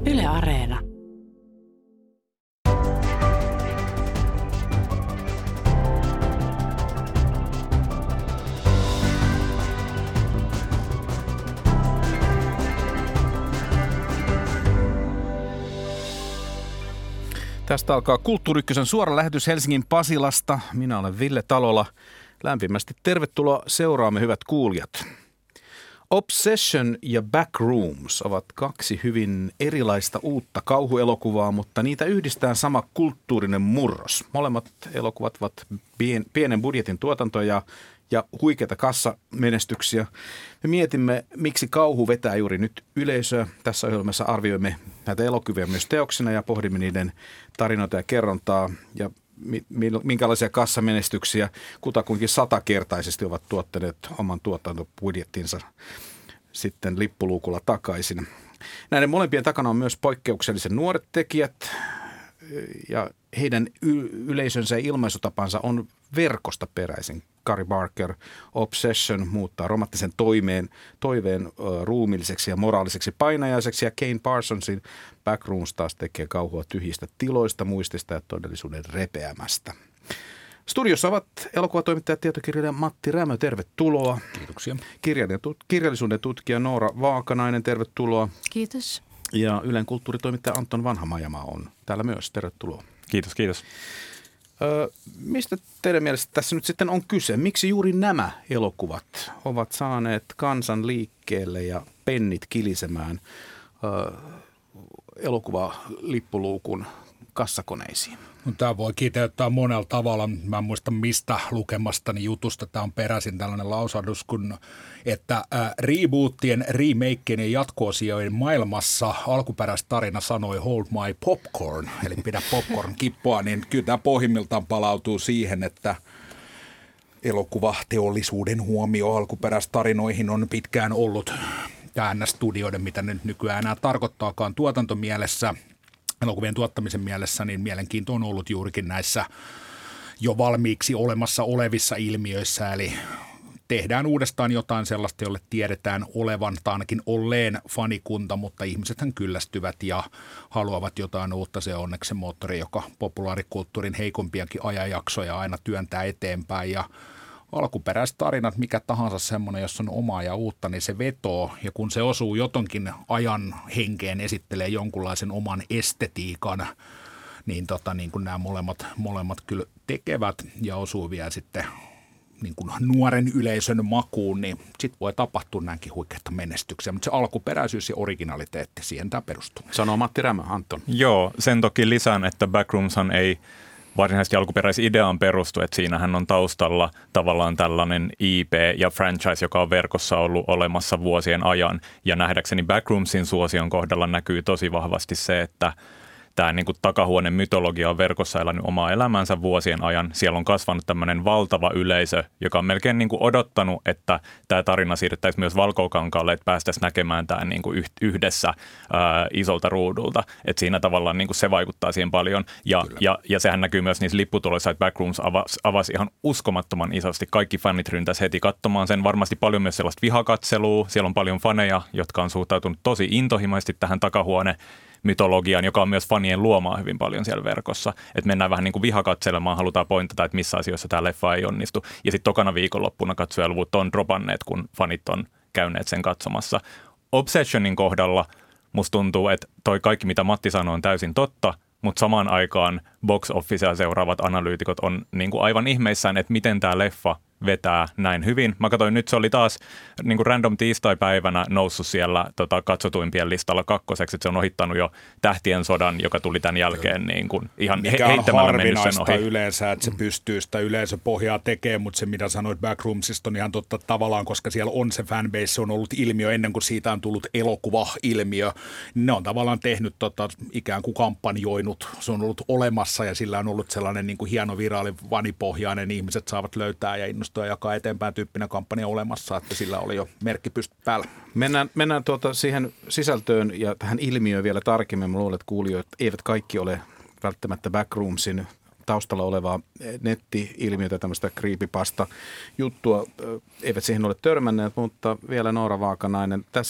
Yle Areena. Tästä alkaa Kulttuuri Ykkösen suora lähetys Helsingin Pasilasta. Minä olen Ville Talola. Lämpimästi tervetuloa seuraamme, hyvät kuulijat. Obsession ja Backrooms ovat kaksi hyvin erilaista uutta kauhuelokuvaa, mutta niitä yhdistää sama kulttuurinen murros. Molemmat elokuvat ovat pienen budjetin tuotantoja ja huikeita kassamenestyksiä. Me mietimme, miksi kauhu vetää juuri nyt yleisöä. Tässä ohjelmassa arvioimme näitä elokuvia myös teoksina ja pohdimme niiden tarinoita ja kerrontaa ja minkälaisia kassamenestyksiä kutakuinkin 100-kertaisesti ovat tuottaneet oman tuotantobudjettinsa sitten lippuluukulla takaisin. Näiden molempien takana on myös poikkeuksellisen nuoret tekijät ja heidän yleisönsä ja ilmaisutapansa on verkosta peräisin. Kari Barker, Obsession muuttaa romanttisen toiveen ruumilliseksi ja moraaliseksi painajaiseksi ja Kane Parsonsin Backrooms taas tekee kauhua tyhjistä tiloista, muistista ja todellisuuden repeämästä. Studiossa ovat elokuvatoimittaja ja tietokirjailija Matti Rämö, tervetuloa. Kiitoksia. Kirjallisuuden tutkija Noora Vaakanainen, tervetuloa. Kiitos. Ja Ylen kulttuuritoimittaja Anton Vanhamajama on täällä myös, tervetuloa. Kiitos, kiitos. Mistä teidän mielestä tässä nyt sitten on kyse? Miksi juuri nämä elokuvat ovat saaneet kansan liikkeelle ja pennit kilisemään elokuvalippuluukun kassakoneisiin? No, tämä voi kiteyttää monella tavalla. Mä en muista mistä lukemastani jutusta tämä on peräisin tällainen lausahdus, että reboottien, remakeien ja jatko-osioiden maailmassa alkuperäistarina sanoi hold my popcorn, eli pidä popcorn-kippoa, niin kyllä tämä pohjimmiltaan palautuu siihen, että elokuvateollisuuden huomio alkuperäistarinoihin on pitkään ollut studioiden, mitä nyt nykyään enää tarkoittaakaan tuotantomielessä, elokuvien tuottamisen mielessä, niin mielenkiinto on ollut juurikin näissä jo valmiiksi olemassa olevissa ilmiöissä, eli tehdään uudestaan jotain sellaista, jolle tiedetään olevan tai ainakin olleen fanikunta, mutta ihmisethän kyllästyvät ja haluavat jotain uutta. Se on onneksi se moottori, joka populaarikulttuurin heikompiakin ajanjaksoja aina työntää eteenpäin ja alkuperäiset tarinat, mikä tahansa semmoinen, jos on omaa ja uutta, niin se vetoo. Ja kun se osuu jotonkin ajan henkeen, esittelee jonkunlaisen oman estetiikan, niin, niin kuin nämä molemmat kyllä tekevät ja osuu vielä sitten niin kuin nuoren yleisön makuun, niin sitten voi tapahtua näinkin huikeita menestyksiä. Mutta se alkuperäisyys ja originaliteetti, siihen tämä perustuu. Sanoo Matti Rämö, Anton. Joo, sen toki lisään, että Backroomshan ei varsinaisesti alkuperäisideaan perustu, että siinähän on taustalla tavallaan tällainen IP ja franchise, joka on verkossa ollut olemassa vuosien ajan. Ja nähdäkseni Backroomsin suosion kohdalla näkyy tosi vahvasti se, että tämä niin kuin takahuoneen mytologia on verkossa elänyt omaa elämänsä vuosien ajan. Siellä on kasvanut tämmöinen valtava yleisö, joka on melkein niin kuin odottanut, että tämä tarina siirrettäisiin myös valkokankaalle, että päästäisiin näkemään tämä niin kuin yhdessä isolta ruudulta. Että siinä tavallaan niin kuin se vaikuttaa siihen paljon. Ja sehän näkyy myös niissä lipputuloissa, että Backrooms avasi ihan uskomattoman isosti. Kaikki fanit ryntäisi heti katsomaan sen. Varmasti paljon myös sellaista vihakatselua. Siellä on paljon faneja, jotka on suhtautunut tosi intohimoisesti tähän takahuone mytologiaan, joka on myös fanien luomaa hyvin paljon siellä verkossa. Että mennään vähän niin kuin vihakatselemaan, halutaan pointata, että missä asioissa tämä leffa ei onnistu. Ja sitten tokana viikonloppuna katsojaluvut on dropanneet, kun fanit on käyneet sen katsomassa. Obsessionin kohdalla musta tuntuu, että toi kaikki, mitä Matti sanoi, on täysin totta, mutta samaan aikaan box officea seuraavat analyytikot on niin kuin aivan ihmeissään, että miten tämä leffa vetää näin hyvin. Mä katsoin nyt, se oli taas niin kuin random tiistai-päivänä noussut siellä katsotuimpien listalla kakkoseksi, että se on ohittanut jo Tähtien sodan, joka tuli tämän jälkeen niin kuin ihan heittämällä mennyt sen ohi. Yleensä, että se pystyy sitä yleisöpohjaa tekemään, mutta se mitä sanoit Backroomsista on ihan totta tavallaan, koska siellä on se fanbase, se on ollut ilmiö ennen kuin siitä on tullut elokuva-ilmiö. Ne on tavallaan tehnyt ikään kuin kampanjoinut, se on ollut olemassa ja sillä on ollut sellainen niin kuin hieno viraali vanipohjainen, ihmiset saavat löytää ja innostua ja jakaa eteenpäin tyyppinen kampanja olemassa, että sillä oli jo merkki päällä. Mennään siihen sisältöön ja tähän ilmiöön vielä tarkemmin. Mä luulen, että kuulijat eivät kaikki ole välttämättä Backroomsin taustalla olevaa netti-ilmiötä, tämmöistä creepypasta juttua, eivät siihen ole törmänneet, mutta vielä Noora Vaakanainen. Tässä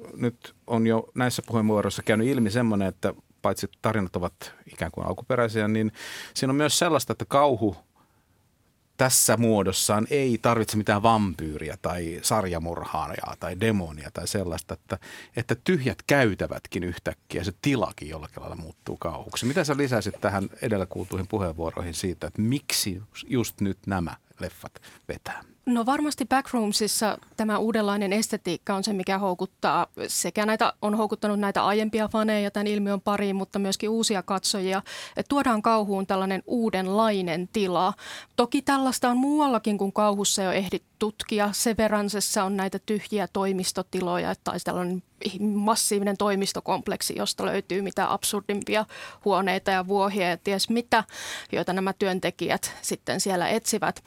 nyt on jo näissä puheenvuoroissa käynyt ilmi semmoinen, että paitsi tarinat ovat ikään kuin alkuperäisiä, niin siinä on myös sellaista, että kauhu tässä muodossaan ei tarvitse mitään vampyyriä tai sarjamurhaajaa tai demonia tai sellaista, että tyhjät käytävätkin yhtäkkiä, se tilakin jollakin lailla muuttuu kauhuksi. Mitä sä lisäisit tähän edellä kuultuihin puheenvuoroihin siitä, että miksi just nyt nämä leffat vetää? No varmasti Backroomsissa tämä uudenlainen estetiikka on se, mikä houkuttaa sekä on houkuttanut näitä aiempia faneja tämän ilmiön pariin, mutta myöskin uusia katsojia. Että tuodaan kauhuun tällainen uudenlainen tila. Toki tällaista on muuallakin kuin kauhussa jo ehditty tutkia. Severancessa on näitä tyhjiä toimistotiloja tai tällainen massiivinen toimistokompleksi, josta löytyy mitä absurdimpia huoneita ja vuohia ja ties mitä, joita nämä työntekijät sitten siellä etsivät.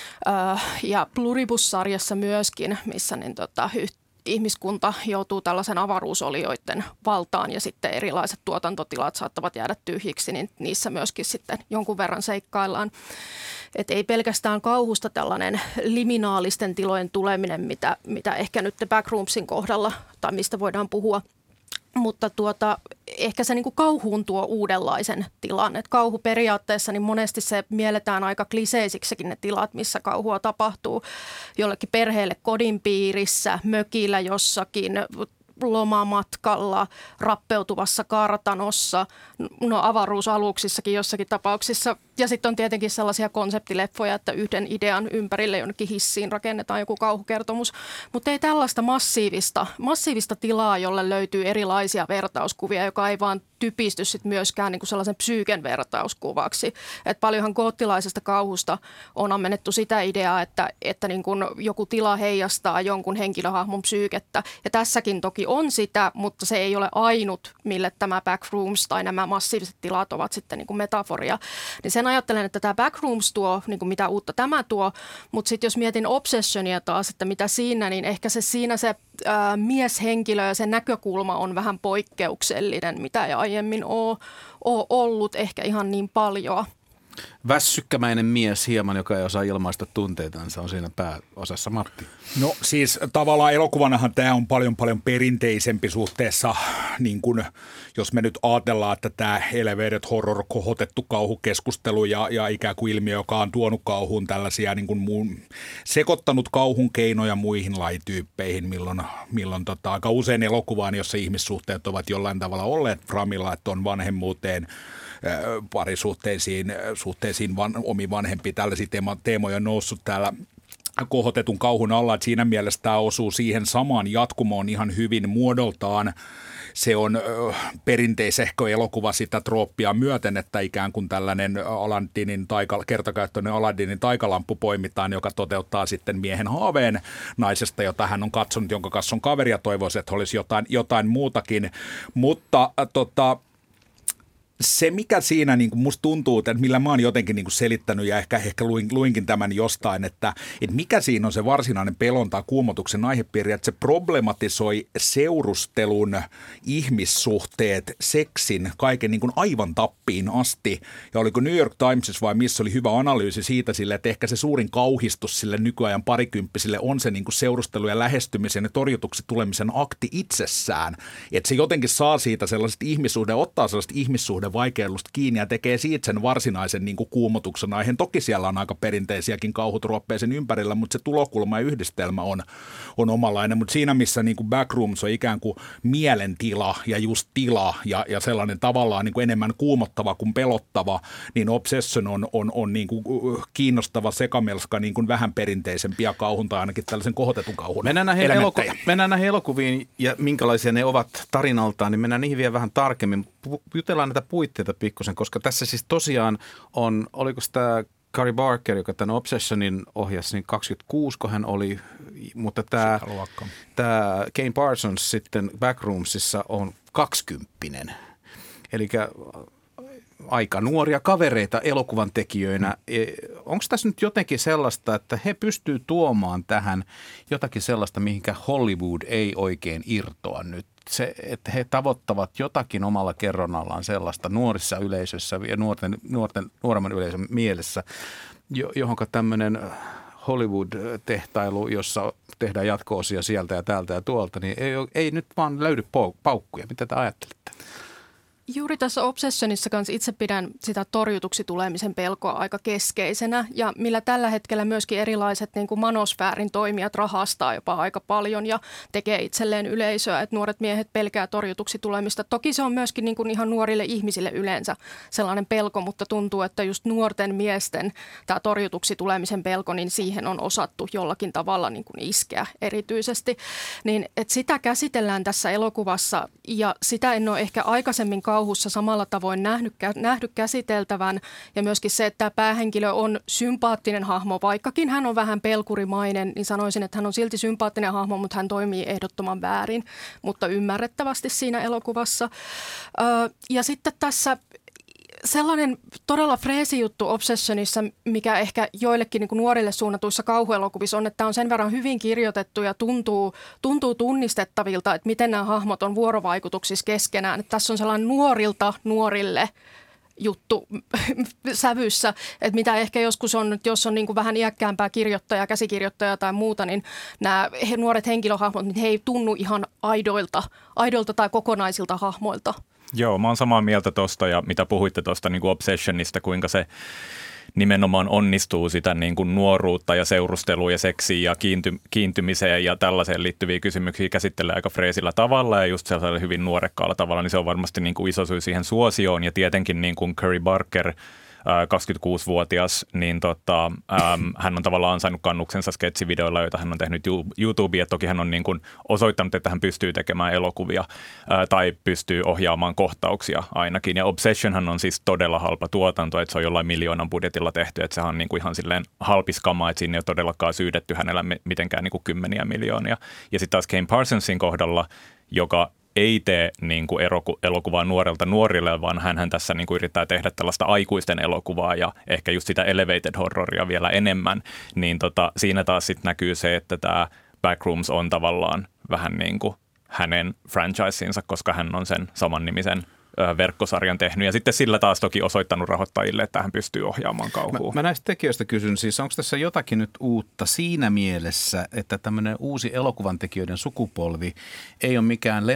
Ja Pluribus-sarjassa myöskin, missä ihmiskunta joutuu tällaisen avaruusolioiden valtaan ja sitten erilaiset tuotantotilat saattavat jäädä tyhjiksi, niin niissä myöskin sitten jonkun verran seikkaillaan. Että ei pelkästään kauhusta tällainen liminaalisten tilojen tuleminen, mitä ehkä nyt Backroomsin kohdalla tai mistä voidaan puhua, mutta ehkä se niin kuin kauhuun tuo uudenlaisen tilan. Et kauhu periaatteessa niin monesti se mielletään aika kliseisiksikin ne tilat, missä kauhua tapahtuu jollekin perheelle kodin piirissä, mökillä jossakin, lomamatkalla, rappeutuvassa kartanossa, avaruusaluksissakin jossakin tapauksissa. Ja sitten on tietenkin sellaisia konseptileffoja, että yhden idean ympärille jonnekin hissiin rakennetaan joku kauhukertomus. Mutta ei tällaista massiivista tilaa, jolle löytyy erilaisia vertauskuvia, joka ei vaan typisty sit myöskään niinku sellaisen psyyken vertauskuvaksi. Et paljonhan goottilaisesta kauhusta on ammennettu sitä ideaa, että niinku joku tila heijastaa jonkun henkilöhahmon psyykettä. Ja tässäkin toki on sitä, mutta se ei ole ainut, mille tämä Backrooms tai nämä massiiviset tilat ovat sitten niinku metaforia. Niin sen ajattelen, että tämä Backrooms tuo, niinku mitä uutta tämä tuo, mutta sitten jos mietin Obsessionia taas, että mitä siinä, niin ehkä siinä se mieshenkilö ja sen näkökulma on vähän poikkeuksellinen, mitä ei aiemmin ole ollut ehkä ihan niin paljon. Väsykkämäinen mies hieman, joka ei osaa ilmaista tunteitansa, on siinä pääosassa. Matti. No siis tavallaan elokuvanahan tämä on paljon perinteisempi suhteessa, niin kuin jos me nyt ajatellaan, että tämä elevated horror, kohotettu kauhukeskustelu ja ikään kuin ilmiö, joka on tuonut kauhuun tällaisia niin kuin sekoittanut kauhun keinoja muihin lajityyppeihin, milloin aika usein elokuvaan, jossa ihmissuhteet ovat jollain tavalla olleet framilla, että on vanhemmuuteen, parisuhteisiin, omiin vanhempiin, tällaisia teemoja on noussut täällä kohotetun kauhun alla, että siinä mielessä tämä osuu siihen samaan jatkumoon ihan hyvin muodoltaan. Se on perinteisehkö elokuva sitä trooppia myöten, että ikään kuin tällainen kertakäyttöinen Aladdinin taikalamppu poimitaan, joka toteuttaa sitten miehen haaveen naisesta, jota hän on katsonut, jonka kanssa on kaveri ja toivoisi, että olisi jotain muutakin, mutta se, mikä siinä niin kuin musta tuntuu, että millä mä oon jotenkin niin kuin selittänyt ja ehkä luinkin tämän jostain, että mikä siinä on se varsinainen pelon tai kuumotuksen aihepiiri, että se problematisoi seurustelun, ihmissuhteet, seksin, kaiken niin kuin aivan tappiin asti. Ja oliko New York Timesissa vai missä oli hyvä analyysi siitä sille, että ehkä se suurin kauhistus sille nykyajan parikymppisille on se niin kuin seurustelu ja lähestymisen ja torjutuksi tulemisen akti itsessään. Että se jotenkin saa siitä sellaiset ottaa sellaiset vaikeudusta kiinni ja tekee siitä sen varsinaisen niin kuin kuumotuksen aiheen. Toki siellä on aika perinteisiäkin kauhutruoppeja sen ympärillä, mutta se tulokulma ja yhdistelmä on omanlainen. Mutta siinä, missä niin kuin Backrooms on ikään kuin mielentila ja just tila ja sellainen tavallaan niin kuin enemmän kuumottava kuin pelottava, niin Obsession on niin kuin kiinnostava sekamelska niin kuin vähän perinteisempiä kauhun tai ainakin tällaisen kohotetun kauhun elementtejä. Mennään näihin elokuviin ja minkälaisia ne ovat tarinaltaan, niin mennään niihin vielä vähän tarkemmin. Jutellaan näitä puitteita pikkusen, koska tässä siis tosiaan on, oliko tämä Gary Barker, joka tämän Obsessionin ohjasi, niin 26, kun hän oli, mutta tämä Kane Parsons sitten Backroomsissa on 20. Eli aika nuoria kavereita elokuvan tekijöinä. Onko tässä nyt jotenkin sellaista, että he pystyvät tuomaan tähän jotakin sellaista, mihinkä Hollywood ei oikein irtoa nyt? Se, että he tavoittavat jotakin omalla kerronnallaan sellaista nuorissa yleisössä ja nuoremman yleisön mielessä, johonka tämmöinen Hollywood-tehtailu, jossa tehdään jatko-osia sieltä ja täältä ja tuolta, niin ei nyt vaan löydy paukkuja. Mitä te ajattelette? Juuri tässä Obsessionissa kanssa itse pidän sitä torjutuksi tulemisen pelkoa aika keskeisenä ja millä tällä hetkellä myöskin erilaiset niin kuin manosfäärin toimijat rahastaa jopa aika paljon ja tekee itselleen yleisöä, että nuoret miehet pelkää torjutuksi tulemista. Toki se on myöskin niin kuin ihan nuorille ihmisille yleensä sellainen pelko, mutta tuntuu, että just nuorten miesten tämä torjutuksi tulemisen pelko, niin siihen on osattu jollakin tavalla niin kuin iskeä erityisesti. Niin, että sitä käsitellään tässä elokuvassa ja sitä en ole ehkä aikaisemmin kauhussa samalla tavoin nähty käsiteltävän ja myöskin se, että tämä päähenkilö on sympaattinen hahmo, vaikkakin hän on vähän pelkurimainen, niin sanoisin, että hän on silti sympaattinen hahmo, mutta hän toimii ehdottoman väärin, mutta ymmärrettävästi siinä elokuvassa. Ja sitten tässä sellainen todella freesi juttu Obsessionissa, mikä ehkä joillekin niin kuin nuorille suunnatuissa kauhuelokuvissa on, että tämä on sen verran hyvin kirjoitettu ja tuntuu tunnistettavilta, että miten nämä hahmot on vuorovaikutuksissa keskenään. Että tässä on sellainen nuorilta nuorille juttu sävyssä, että mitä ehkä joskus on, jos on niin kuin vähän iäkkäämpää kirjoittajaa, käsikirjoittajaa tai muuta, niin nämä nuoret henkilöhahmot, niin he ei tunnu ihan aidoilta tai kokonaisilta hahmoilta. Joo, mä oon samaa mieltä tosta ja mitä puhuitte tuosta niin kuin Obsessionista, kuinka se nimenomaan onnistuu sitä niin kuin nuoruutta ja seurustelua ja seksiä ja kiintymiseen ja tällaiseen liittyviä kysymyksiä käsittelee aika freesillä tavalla ja just sellaisella hyvin nuorekkaalla tavalla, niin se on varmasti niin kuin iso syy siihen suosioon ja tietenkin niin kuin Curry Barker, 26-vuotias, niin hän on tavallaan ansainnut kannuksensa sketsivideoilla, joita hän on tehnyt YouTubeen. Toki hän on niin kuin osoittanut, että hän pystyy tekemään elokuvia tai pystyy ohjaamaan kohtauksia ainakin. Ja Obsessionhan on siis todella halpa tuotanto, että se on jollain miljoonan budjetilla tehty, että sehän on niin kuin ihan silleen halpiskama, että siinä ei ole todellakaan syydetty hänellä mitenkään niin kuin kymmeniä miljoonia. Ja sitten taas Kane Parsonsin kohdalla, joka ei tee niin kuin elokuvaa nuorelta nuorille, vaan hän tässä niin kuin yrittää tehdä tällaista aikuisten elokuvaa ja ehkä just sitä elevated horroria vielä enemmän, niin siinä taas sitten näkyy se, että tämä Backrooms on tavallaan vähän niin kuin hänen franchisensa, koska hän on sen saman nimisen verkkosarjan tehnyt ja sitten sillä taas toki osoittanut rahoittajille, että hän pystyy ohjaamaan kauhua. Mä näistä tekijöistä kysyn, siis onko tässä jotakin nyt uutta siinä mielessä, että tämmöinen uusi elokuvan tekijöiden sukupolvi ei ole mikään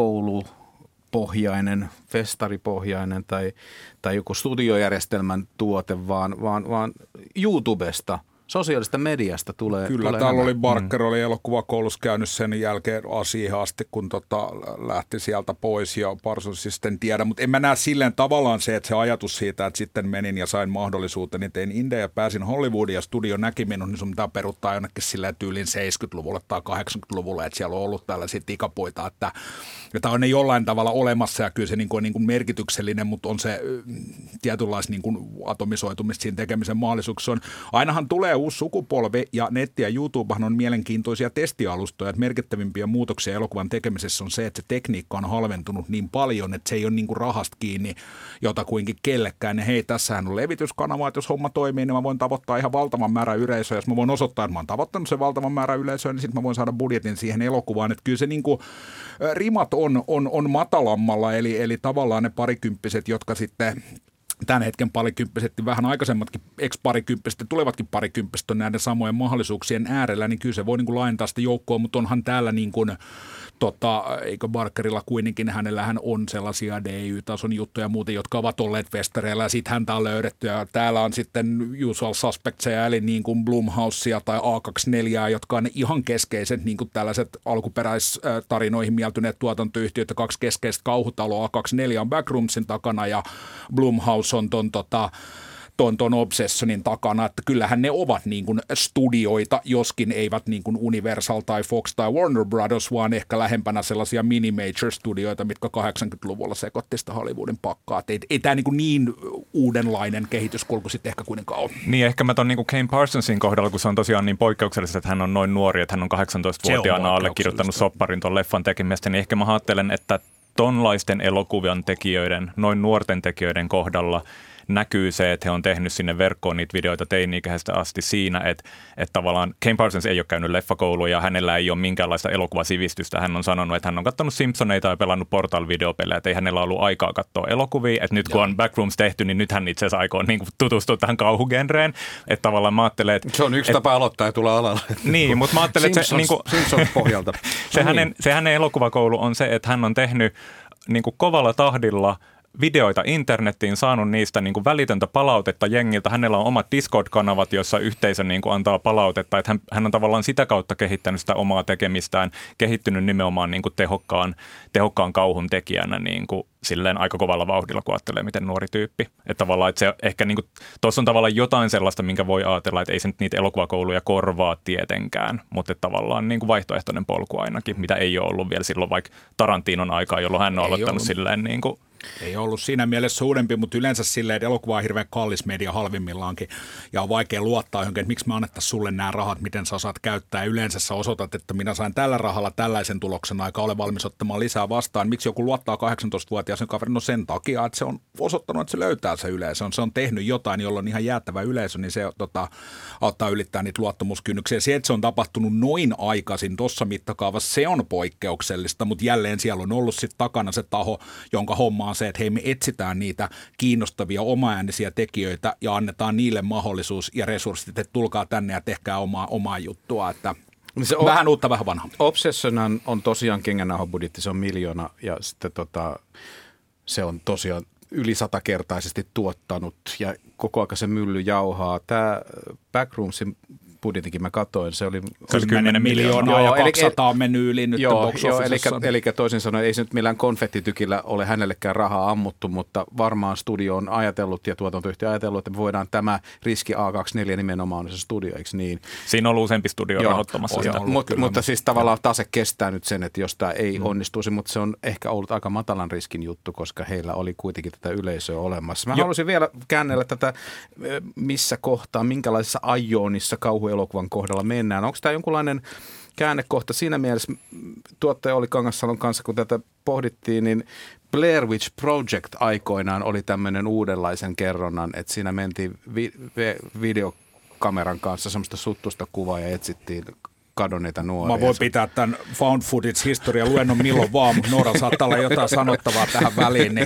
leffakoulupohjainen, festaripohjainen tai joku studiojärjestelmän tuote, vaan YouTubesta, sosiaalista mediasta tulee. Kyllä, täällä oli Barker, oli elokuvakoulussa käynyt sen jälkeen siihen asti, kun lähti sieltä pois ja Parsons sitten tiedä. Mutta en mä näe silleen tavallaan se, että se ajatus siitä, että sitten menin ja sain mahdollisuutta, niin tein indie ja pääsin Hollywoodiin ja studio näki minun, niin sun pitää peruttaa jonnekin silleen tyylin 70-luvulle tai 80-luvulle, että siellä on ollut tällaisia tikapuita, että tämä on ne jollain tavalla olemassa ja kyllä se niin kuin merkityksellinen, mutta on se tietynlaista niin kuin atomisoitumista siinä tekemisen mahdollisuuksia on. Ainahan tulee uusi sukupolvi ja netti ja YouTubehan on mielenkiintoisia testialustoja, että merkittävimpiä muutoksia elokuvan tekemisessä on se, että se tekniikka on halventunut niin paljon, että se ei ole niin kuin rahasta kiinni jotakuinkin kellekään. Ja hei, tässähän on levityskanava, että jos homma toimii, niin mä voin tavoittaa ihan valtavan määrän yleisöä. Jos mä voin osoittaa, että mä oon tavoittanut sen valtavan määrän yleisöä, niin sitten mä voin saada budjetin siihen elokuvaan. Että kyllä se niin kuin rimat on matalammalla, eli tavallaan ne parikymppiset, jotka sitten tämän hetken parikymppiset, vähän aikaisemmatkin ex-parikymppiset ja tulevatkin parikymppiset on näiden samojen mahdollisuuksien äärellä, niin kyllä se voi niin kuin laajentaa sitä joukkoa, mutta onhan täällä niin kuin eikö Barkerilla kuitenkin, hänellähän on sellaisia DY-tason juttuja muuten, jotka ovat olleet festareilla ja sitten häntä on löydetty ja täällä on sitten Usual Suspectsia eli niin kuin Blumhousea tai A24, jotka on ihan keskeiset niin kuin tällaiset alkuperäistarinoihin mieltyneet tuotantoyhtiöt ja kaksi keskeistä kauhutaloa, A24 on Backroomsin takana ja Blumhouse on ton Obsessionin takana, että kyllähän ne ovat niin kuin studioita, joskin eivät niin kuin Universal tai Fox tai Warner Brothers, vaan ehkä lähempänä sellaisia mini-major-studioita, mitkä 80-luvulla sekoitti sitä Hollywoodin pakkaa. Ei tämä niin uudenlainen kehityskulku sitten ehkä kuitenkaan ole. Niin, ehkä mä ton niin kuin Kane Parsonsin kohdalla, kun se on tosiaan niin poikkeuksellista, että hän on noin nuori, että hän on 18-vuotiaana allekirjoittanut sopparin ton leffan tekemistä, niin ehkä mä ajattelen, että tonlaisten elokuvan tekijöiden, noin nuorten tekijöiden kohdalla, näkyy se, että he on tehnyt sinne verkkoon niitä videoita teini-ikäisestä asti siinä, että tavallaan Kane Parsons ei ole käynyt leffakoulua ja hänellä ei ole minkäänlaista elokuvasivistystä. Hän on sanonut, että hän on katsonut Simpsoneita ja pelannut Portal-videopelejä, että ei hänellä ollut aikaa katsoa elokuvia. Että nyt kun on Backrooms tehty, niin nyt hän itse asiassa aikoo niin kuin tutustua tähän kauhugenreen. Että tavallaan mä ajattelen, että... Se on yksi tapa aloittaa ja tulla alalle. Niin, mutta mä ajattelen, että se... Simpsons pohjalta. Se hänen elokuvakoulu on se, että hän on tehnyt niin kuin kovalla tahdilla videoita internettiin, saanut niistä niin kuin välitöntä palautetta jengiltä. Hänellä on omat Discord-kanavat, joissa yhteisö niin kuin antaa palautetta. Että hän on tavallaan sitä kautta kehittänyt sitä omaa tekemistään, kehittynyt nimenomaan niin kuin tehokkaan kauhun tekijänä niin kuin silleen aika kovalla vauhdilla, kun ajattelee, miten nuori tyyppi. Että tavallaan, että se ehkä niin kuin, tuossa on tavallaan jotain sellaista, minkä voi ajatella, että ei se nyt niitä elokuvakouluja korvaa tietenkään, mutta että tavallaan niin kuin vaihtoehtoinen polku ainakin, mitä ei ole ollut vielä silloin vaikka Tarantinon aikaa, jolloin hän on aloittanut silleen niin kuin... Ei ollut siinä mielessä uudempi, mutta yleensä silleen, että elokuva on hirveän kallis media halvimmillaankin ja on vaikea luottaa johonkin, että miksi me annettaisiin sulle nämä rahat, miten sä osaat käyttää. Ja yleensä sä osoitat, että minä sain tällä rahalla tällaisen tuloksen aika, olen valmis ottamaan lisää vastaan. Miksi joku luottaa 18-vuotiaisen kaverin? No sen takia, että se on osoittanut, että se löytää se yleisö. Se on tehnyt jotain, jolla on ihan jäättävä yleisö, niin se auttaa ylittää niitä luottamuskynnyksiä. Se, että se on tapahtunut noin aikaisin tuossa mittakaavassa, se on poikkeuksellista, mutta jälleen siellä on ollut sitten takana se taho, jonka homma on se, että hei, me etsitään niitä kiinnostavia omaäänisiä tekijöitä ja annetaan niille mahdollisuus ja resurssit, että tulkaa tänne ja tehkää omaa juttua, että se vähän uutta, vähän vanhaa. Obsession on tosiaan kengännauhabudjetti, se on 1 miljoona ja sitten se on tosiaan yli 100-kertaisesti tuottanut ja koko ajan se mylly jauhaa. Tämä Backroomsin budjetinkin mä katsoin, se oli 10 miljoonaa ja 200 on mennyt yli nyt box officessa. Eli toisin sanoen ei se nyt millään konfettitykillä ole hänellekään rahaa ammuttu, mutta varmaan studio on ajatellut ja tuotantoyhtiö ajatellut, että me voidaan tämä riski A24 nimenomaan se studio, eikö niin? Siinä on ollut useampi studio rahoittamassa sitä. Mutta siis tavallaan tase kestää nyt sen, että jos tämä ei onnistuisi, mutta se on ehkä ollut aika matalan riskin juttu, koska heillä oli kuitenkin tätä yleisöä olemassa. Mä haluaisin vielä käännellä tätä, missä kohtaa, minkälaisessa ajoonissa kauhuelokuvan kohdalla mennään. Onko tämä jonkunlainen käännekohta siinä mielessä, tuottaja Olli Kangassalon kanssa, kun tätä pohdittiin, niin Blair Witch Project aikoinaan oli tämmöinen uudenlaisen kerronnan, että siinä mentiin videokameran kanssa semmoista suttusta kuvaa ja etsittiin kadonneita nuoria. Mä voin pitää tämän found footage-historian luennon milloin vaan, mutta Noora saattaa olla jotain sanottavaa tähän väliin.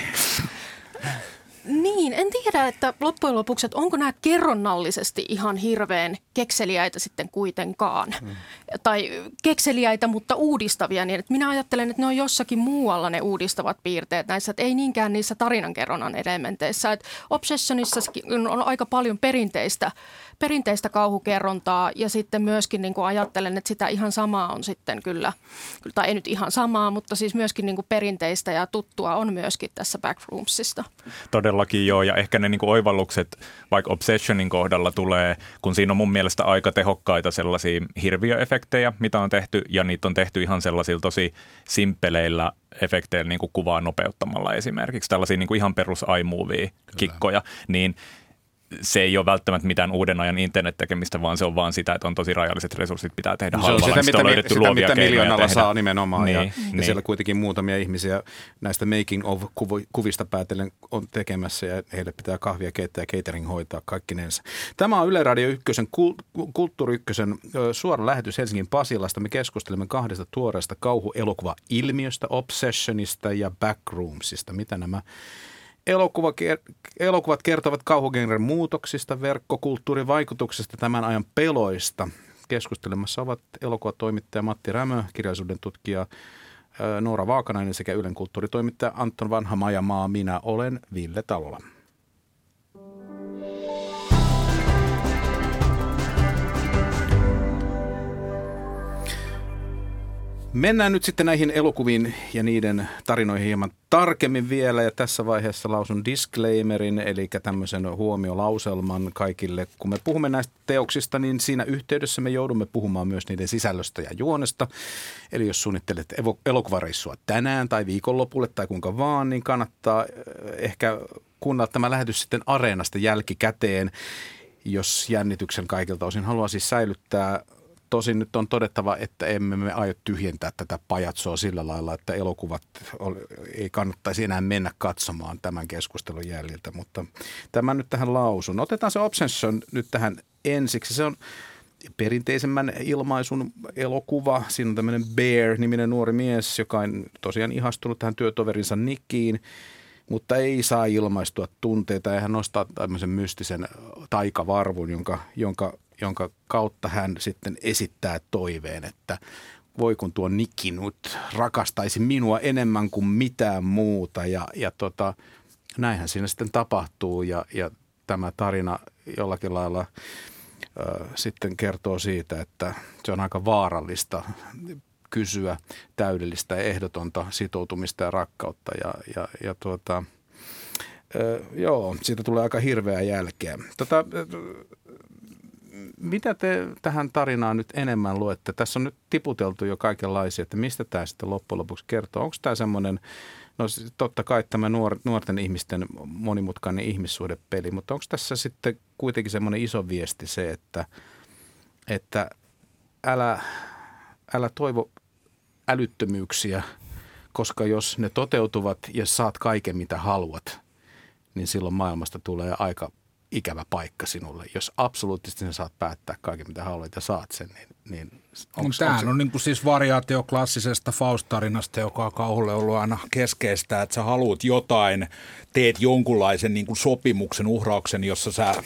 Niin, en tiedä, että loppujen lopuksi, että onko nämä kerronnallisesti ihan hirveän kekseliäitä sitten kuitenkaan. Tai kekseliäitä, mutta uudistavia, niin että minä ajattelen, että ne on jossakin muualla ne uudistavat piirteet näissä, että ei niinkään niissä tarinankerronnan elementeissä. Että Obsessionissa on aika paljon perinteistä kauhukerrontaa ja sitten myöskin niin kuin ajattelen, että sitä ihan samaa on sitten kyllä, tai ei nyt ihan samaa, mutta siis myöskin niin kuin perinteistä ja tuttua on myöskin tässä Backroomsista. Todellakin joo, ja ehkä ne niin kuin oivallukset vaikka Obsessionin kohdalla tulee, kun siinä on mun mielestä aika tehokkaita sellaisia hirviöefektejä, mitä on tehty, ja niitä on tehty ihan sellaisilla tosi simppeleillä efekteillä, niin kuin kuvaa nopeuttamalla esimerkiksi, tällaisia niin kuin ihan perus iMovie-kikkoja, niin se ei ole välttämättä mitään uuden ajan internet-tekemistä, vaan se on vaan sitä, että on tosi rajalliset resurssit, pitää tehdä halvalla. Se on sitä, mitä miljoonalla saa nimenomaan. Niin, ja siellä kuitenkin muutamia ihmisiä näistä making of-kuvista päätellen on tekemässä ja heille pitää kahvia keittää ja catering hoitaa kaikkinensa. Tämä on Yle Radio 1, Kulttuuri 1 suora lähetys Helsingin Pasilasta. Me keskustelemme 2 tuoreesta kauhuelokuva-ilmiöstä, Obsessionista ja Backroomsista. Mitä nämä elokuvat kertovat kauhugenren muutoksista, verkkokulttuurin vaikutuksesta, tämän ajan peloista. Keskustelemassa ovat elokuvatoimittaja Matti Rämö, kirjallisuuden tutkija Noora Vaakanainen sekä Ylen kulttuuritoimittaja Anton Vanha-Majamaa. Minä olen Ville Talola. Mennään nyt sitten näihin elokuviin ja niiden tarinoihin hieman tarkemmin vielä ja tässä vaiheessa lausun disclaimerin, eli tämmöisen huomiolauselman kaikille. Kun me puhumme näistä teoksista, niin siinä yhteydessä me joudumme puhumaan myös niiden sisällöstä ja juonesta. Eli jos suunnittelet elokuvareissua tänään tai viikonlopulle tai kuinka vaan, niin kannattaa ehkä kuunnella tämä lähetys sitten Areenasta jälkikäteen, jos jännityksen kaikilta osin haluaa siis säilyttää. Tosin nyt on todettava, että emme me aio tyhjentää tätä pajatsoa sillä lailla, että elokuvat ei kannattaisi enää mennä katsomaan tämän keskustelun jäljiltä, mutta tämä nyt tähän lausun. Otetaan se Obsession nyt tähän ensiksi. Se on perinteisemmän ilmaisun elokuva. Siinä on tämmöinen Bear-niminen nuori jonka joka on tosiaan ihastunut tähän työtoverinsa Nickiin, mutta ei saa ilmaistua tunteita ja hän nostaa tämmöisen mystisen taikavarvun, jonka kautta hän sitten esittää toiveen, että voi kun tuo Nicky nyt rakastaisi minua enemmän kuin mitään muuta ja näinhän siinä sitten tapahtuu ja tämä tarina jollakin lailla sitten kertoo siitä, että se on aika vaarallista kysyä täydellistä ja ehdotonta sitoutumista ja rakkautta joo, siitä tulee aika hirveää jälkeä. Mitä te tähän tarinaan nyt enemmän luette? Tässä on nyt tiputeltu jo kaikenlaisia, että mistä tämä sitten loppujen lopuksi kertoo. Onko tämä semmoinen, no totta kai tämä nuorten ihmisten monimutkainen ihmissuhdepeli, mutta onko tässä sitten kuitenkin semmoinen iso viesti se, että älä toivo älyttömyyksiä, koska jos ne toteutuvat ja saat kaiken mitä haluat, niin silloin maailmasta tulee aika ikävä paikka sinulle. Jos absoluuttisesti sen saat päättää kaiken mitä haluat ja saat sen, niin Tämähän on niin kuin siis variaatio klassisesta Faust-tarinasta, joka on kauhulle ollut aina keskeistä, että sä haluat jotain, teet jonkunlaisen niin kuin sopimuksen, uhrauksen, jossa sä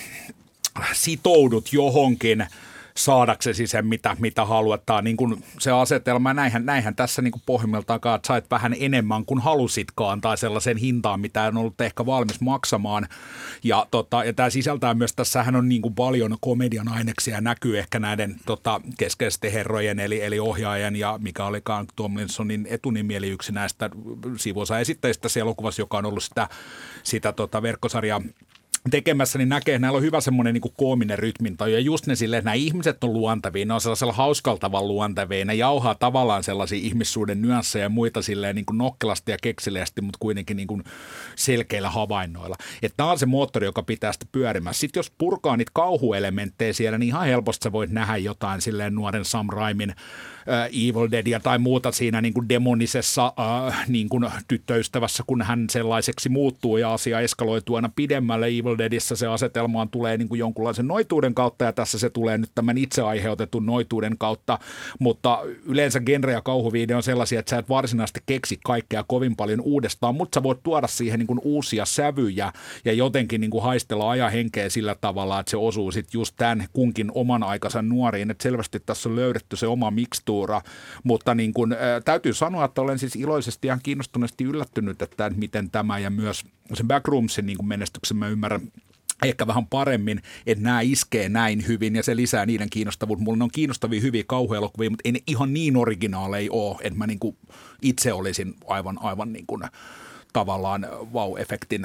sitoudut johonkin saadaksesi sen, mitä haluat. Tämä on niin kuin se asetelma. Näinhän tässä niin kuin pohjimmiltaan, että sait vähän enemmän kuin halusitkaan tai sellaisen hintaan, mitä on ollut ehkä valmis maksamaan. Ja tämä sisältää myös, tässähän on niin kuin paljon komedian aineksia ja näkyy ehkä näiden keskeisten herrojen, eli ohjaajan ja mikä olikaan Tomlinsonin etunimi, eli yksi näistä sivuosa esittäjistä tässä elokuvassa, joka on ollut sitä verkkosarjaa tekemässä, niin näkee, että näillä on hyvä semmoinen niin kuin koominen rytmintaju. Ja just ne silleen, että nämä ihmiset on luontavia, ne on sellaisella hauskalla tavalla luontavia. Ne jauhaa tavallaan sellaisia ihmissuuden nyansseja ja muita silleen niin kuin nokkelasti ja kekseleästi, mutta kuitenkin niin kuin selkeillä havainnoilla. Että tämä on se moottori, joka pitää sitä pyörimässä. Sitten jos purkaa niitä kauhuelementtejä siellä, niin ihan helposti sä voit nähdä jotain silleen nuoren Sam Raimin Evil Deadia tai muuta siinä niin kuin demonisessa niin kuin tyttöystävässä, kun hän sellaiseksi muuttuu ja asia eskaloituu aina pidemmälle. Evil Deadissä se asetelmaan tulee niin kuin jonkunlaisen noituuden kautta ja tässä se tulee nyt tämän itse aiheutetun noituuden kautta, mutta yleensä genre- ja kauhuvideo on sellaisia, että sä et varsinaisesti keksi kaikkea kovin paljon uudestaan, mutta sä voit tuoda siihen niin kuin uusia sävyjä ja jotenkin niin kuin haistella ajan henkeä sillä tavalla, että se osuu sitten just tämän kunkin oman aikansa nuoriin, että selvästi tässä on löydetty se oma mikstuura, mutta niin kuin, täytyy sanoa, että olen siis iloisesti ihan kiinnostuneesti yllättynyt, että miten tämä ja myös se Backroomsin niin kuin menestyksen mä ymmärrän ehkä vähän paremmin, että nämä iskee näin hyvin ja se lisää niiden kiinnostavuutta. Mulla on kiinnostavia hyviä kauhuelokuvia, mutta ei ne ihan niin originaaleja ole, että mä niin kuin itse olisin aivan niin kuin tavallaan wow-efektin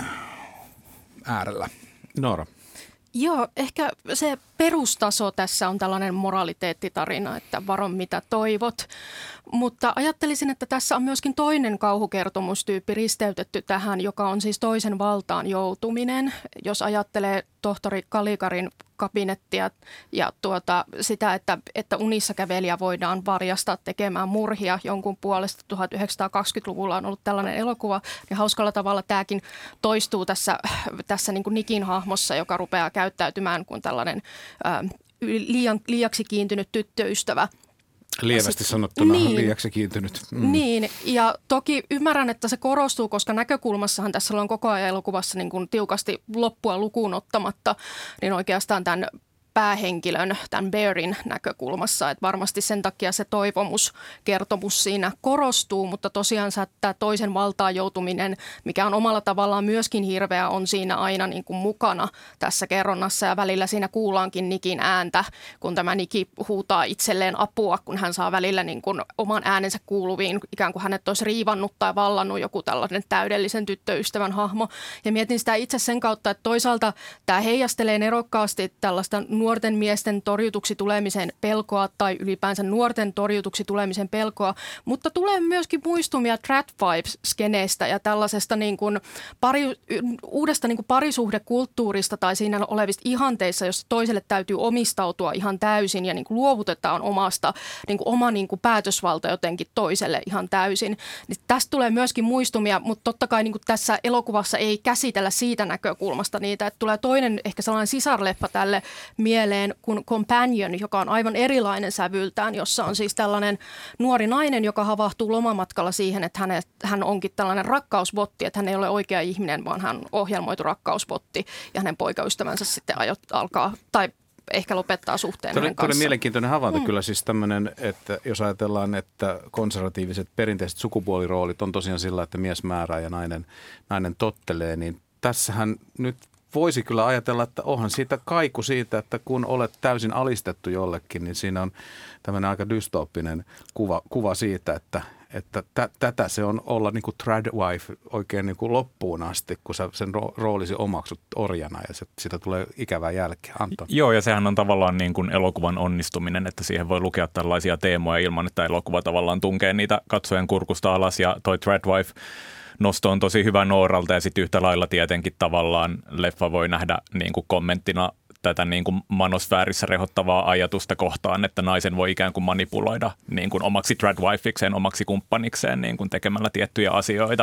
äärellä. Noora. Joo, ehkä se perustaso tässä on tällainen moraliteettitarina, että varo mitä toivot, mutta ajattelisin, että tässä on myöskin toinen kauhukertomustyyppi risteytetty tähän, joka on siis toisen valtaan joutuminen. Jos ajattelee tohtori Calligarin kabinettia ja sitä, että unissa kävelijä voidaan varjastaa tekemään murhia jonkun puolesta. 1920-luvulla on ollut tällainen elokuva, niin hauskalla tavalla tämäkin toistuu tässä niin kuin Nickin hahmossa, joka rupeaa käyttäytymään kuin tällainen liiaksi kiintynyt tyttöystävä. Lievästi sanottuna liiaksi kiintynyt. Niin, ja toki ymmärrän, että se korostuu, koska näkökulmassahan tässä on koko ajan elokuvassa niin kuin tiukasti loppua lukuun ottamatta, niin oikeastaan tämän päähenkilön, tämän Bearin näkökulmassa, että varmasti sen takia se toivomuskertomus siinä korostuu, mutta tosiaan tämä toisen valtaan joutuminen, mikä on omalla tavallaan myöskin hirveä, on siinä aina niin kuin mukana tässä kerronnassa ja välillä siinä kuullaankin Nickin ääntä, kun tämä Nicky huutaa itselleen apua, kun hän saa välillä niin kuin oman äänensä kuuluviin, ikään kuin hänet olisi riivannut tai vallannut joku tällainen täydellisen tyttöystävän hahmo. Ja mietin sitä itse sen kautta, että toisaalta tämä heijastelee nerokkaasti tällaista nuorten miesten torjutuksi tulemisen pelkoa tai ylipäänsä nuorten torjutuksi tulemisen pelkoa, mutta tulee myöskin muistumia tradwife-skeneistä ja tällaisesta niin kuin uudesta niin kuin parisuhdekulttuurista tai siinä olevista ihanteissa, jossa toiselle täytyy omistautua ihan täysin ja niin kuin luovutetaan omasta niin kuin oma niin kuin päätösvalta jotenkin toiselle ihan täysin. Niin tästä tulee myöskin muistumia, mutta totta kai niin kuin tässä elokuvassa ei käsitellä siitä näkökulmasta niitä, että tulee toinen ehkä sellainen sisarleffa tälle mieleen kuin Companion, joka on aivan erilainen sävyltään, jossa on siis tällainen nuori nainen, joka havahtuu lomamatkalla siihen, että hän onkin tällainen rakkausbotti, että hän ei ole oikea ihminen, vaan hän on ohjelmoitu rakkausbotti ja hänen poikaystävänsä sitten alkaa tai ehkä lopettaa suhteen hänen kanssaan. Tuli mielenkiintoinen havainto kyllä siis tämmöinen, että jos ajatellaan, että konservatiiviset perinteiset sukupuoliroolit on tosiaan sillä, että mies määrää ja nainen tottelee, niin tässähän nyt voisi kyllä ajatella, että onhan siitä kaiku siitä, että kun olet täysin alistettu jollekin, niin siinä on tämmöinen aika dystooppinen kuva siitä, että tätä se on olla niin kuin tradwife oikein niin kuin loppuun asti, kun sä sen roolisi omaksut orjana ja sitä tulee ikävää jälkeä. Anton. Joo, ja sehän on tavallaan niin kuin elokuvan onnistuminen, että siihen voi lukea tällaisia teemoja ilman, että elokuva tavallaan tunkee niitä katsojan kurkusta alas ja toi tradwife nosto on tosi hyvä Nooralta ja sitten yhtä lailla tietenkin tavallaan leffa voi nähdä niin kuin kommenttina tätä niin kuin manosfäärissä rehottavaa ajatusta kohtaan, että naisen voi ikään kuin manipuloida niin kuin omaksi tradwifeikseen, omaksi kumppanikseen niin kuin tekemällä tiettyjä asioita.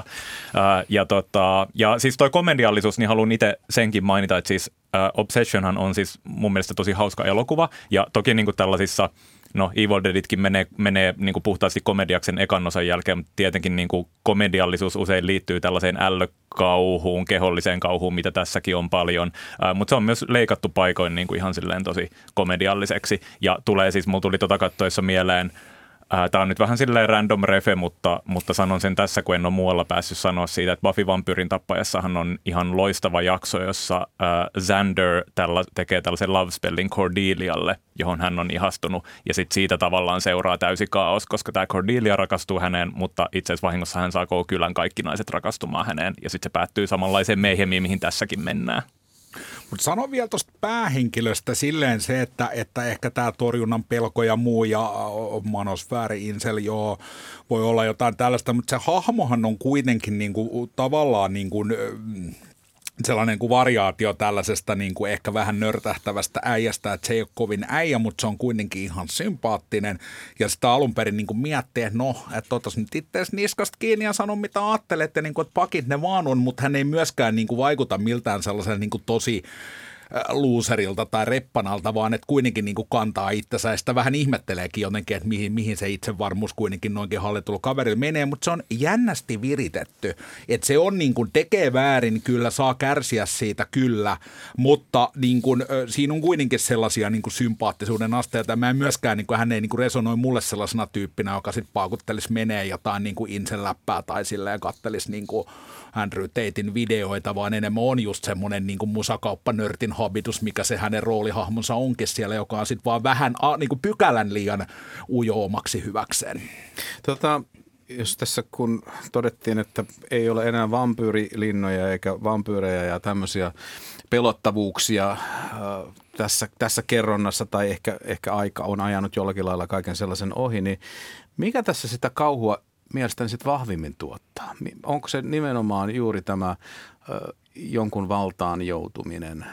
Ja siis toi komediallisuus, niin haluan itse senkin mainita, että siis Obsessionhan on siis mun mielestä tosi hauska elokuva ja toki niin kuin tällaisissa Evil Deaditkin menee niin kuin puhtaasti komediaksi sen ekan osan jälkeen, mutta tietenkin niin kuin komediallisuus usein liittyy tällaiseen ällökauhuun, keholliseen kauhuun, mitä tässäkin on paljon, mutta se on myös leikattu paikoin niin kuin ihan silleen tosi komedialliseksi ja tulee siis, mulla tuli katsoessa mieleen, tämä on nyt vähän silleen random refe, mutta sanon sen tässä, kun en ole muualla päässyt sanoa siitä, että Buffy vampyyrin tappajassahan on ihan loistava jakso, jossa Xander tekee tällaisen love spellin Cordelialle, johon hän on ihastunut. Ja sitten siitä tavallaan seuraa täysi kaos, koska tämä Cordelia rakastuu häneen, mutta itse asiassa vahingossa hän saa koko kylän kaikki naiset rakastumaan häneen. Ja sitten se päättyy samanlaiseen meihemiin, mihin tässäkin mennään. Mutta sano vielä tuosta päähenkilöstä silleen se, että ehkä tämä torjunnan pelko ja muu ja manosfääri, incel, joo, voi olla jotain tällaista, mutta se hahmohan on kuitenkin niinku, tavallaan niinku, sellainen kuin variaatio tällaisesta niin kuin ehkä vähän nörtähtävästä äijästä, että se ei ole kovin äijä, mutta se on kuitenkin ihan sympaattinen. Ja sitä alun perin niin kuin miettii, että että otas nyt itseäsi niskasta kiinni ja sano mitä ajattelette, niin kuin, että pakit ne vaan on, mutta hän ei myöskään niin kuin vaikuta miltään sellaisen niin kuin tosi loserilta tai reppanalta, vaan että kuitenkin niin kuin kantaa itsensä ja sitä vähän ihmetteleekin jotenkin, että mihin se itsevarmuus kuitenkin noinkin hallitulla kaverilla menee, mutta se on jännästi viritetty, että se on niin kuin tekee väärin kyllä, saa kärsiä siitä kyllä, mutta niin kuin, siinä on kuitenkin sellaisia niin kuin sympaattisuuden asteita. Mä en myöskään, niin kuin, hän ei niin kuin resonoi mulle sellaisena tyyppinä, joka sitten paakuttelisi menee jotain niin kuin incel-läppää tai silleen kattelisi niin kuin Andrew Tatein videoita, vaan enemmän on just semmoinen niin kuin musakauppanörtin habitus, mikä se hänen roolihahmonsa onkin siellä, joka on sitten vaan vähän niin kuin pykälän liian ujo omaksi hyväkseen. Jos tässä kun todettiin, että ei ole enää vampyyrilinnoja eikä vampyyrejä ja tämmöisiä pelottavuuksia tässä kerronnassa tai ehkä aika on ajanut jollakin lailla kaiken sellaisen ohi, niin mikä tässä sitä kauhua mielestäni sitten vahvimmin tuottaa? Onko se nimenomaan juuri tämä jonkun valtaan joutuminen?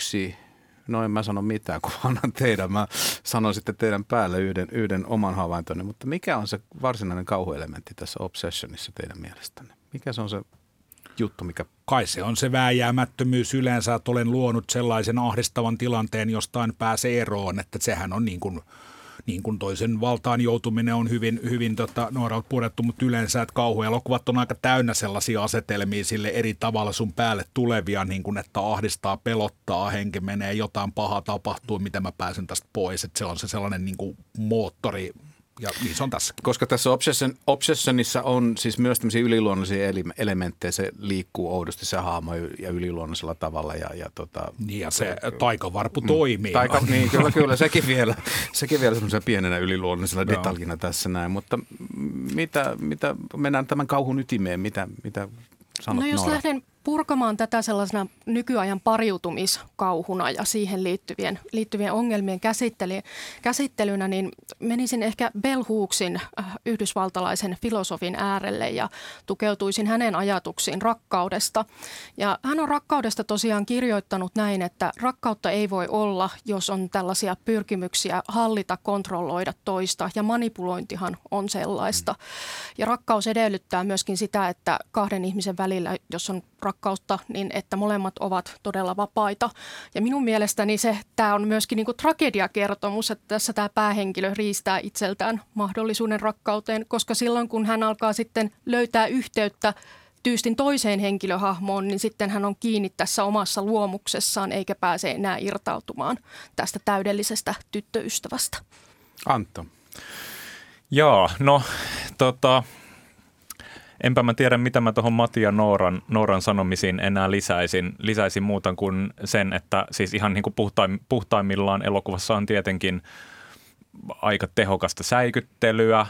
En mä sano mitään, kun annan teidän. Mä sanon sitten teidän päälle yhden oman havaintoni. Mutta mikä on se varsinainen kauhuelementti tässä Obsessionissa teidän mielestänne? Mikä se on se juttu, mikä... Kai se on se vääjäämättömyys yleensä, että olen luonut sellaisen ahdistavan tilanteen, jostain pääsee eroon, että sehän on niin kuin toisen valtaan joutuminen on hyvin Nooralta purettu, mutta yleensä, että kauhuelokuvat on aika täynnä sellaisia asetelmia sille eri tavalla sun päälle tulevia, niin kuin että ahdistaa, pelottaa, henki menee, jotain pahaa tapahtuu, miten mä pääsen tästä pois, että se on se sellainen niin kuin moottori. Ja niin se on tässäkin. Koska tässä Obsessionissa on siis myös tämmöisiä yliluonnollisia elementtejä, se liikkuu oudosti se hahmo ja yliluonnollisella tavalla. Niin ja se taikavarpu toimii. Niin, kyllä, sekin vielä semmoisena pienenä yliluonnollisella detaljina tässä näin. Mutta mitä mennään tämän kauhun ytimeen, mitä sanot jos Noora? lähden purkamaan tätä sellaisena nykyajan pariutumiskauhuna ja siihen liittyvien ongelmien käsittelynä, niin menisin ehkä Bell Hooksin, yhdysvaltalaisen filosofin äärelle ja tukeutuisin hänen ajatuksiin rakkaudesta. Ja hän on rakkaudesta tosiaan kirjoittanut näin, että rakkautta ei voi olla, jos on tällaisia pyrkimyksiä hallita, kontrolloida toista, ja manipulointihan on sellaista. Ja rakkaus edellyttää myöskin sitä, että kahden ihmisen välillä, jos on rakkautta, niin että molemmat ovat todella vapaita. Ja minun mielestäni tämä on myöskin niin kuin tragediakertomus, että tässä tämä päähenkilö riistää itseltään mahdollisuuden rakkauteen, koska silloin kun hän alkaa sitten löytää yhteyttä tyystin toiseen henkilöhahmoon, niin sitten hän on kiinni tässä omassa luomuksessaan eikä pääse enää irtautumaan tästä täydellisestä tyttöystävästä. Antto. Joo, no enpä mä tiedä, mitä mä tuohon Matti ja Nooran sanomisiin enää lisäisin muuta kuin sen, että siis ihan niin kuin puhtaimmillaan elokuvassa on tietenkin aika tehokasta säikyttelyä.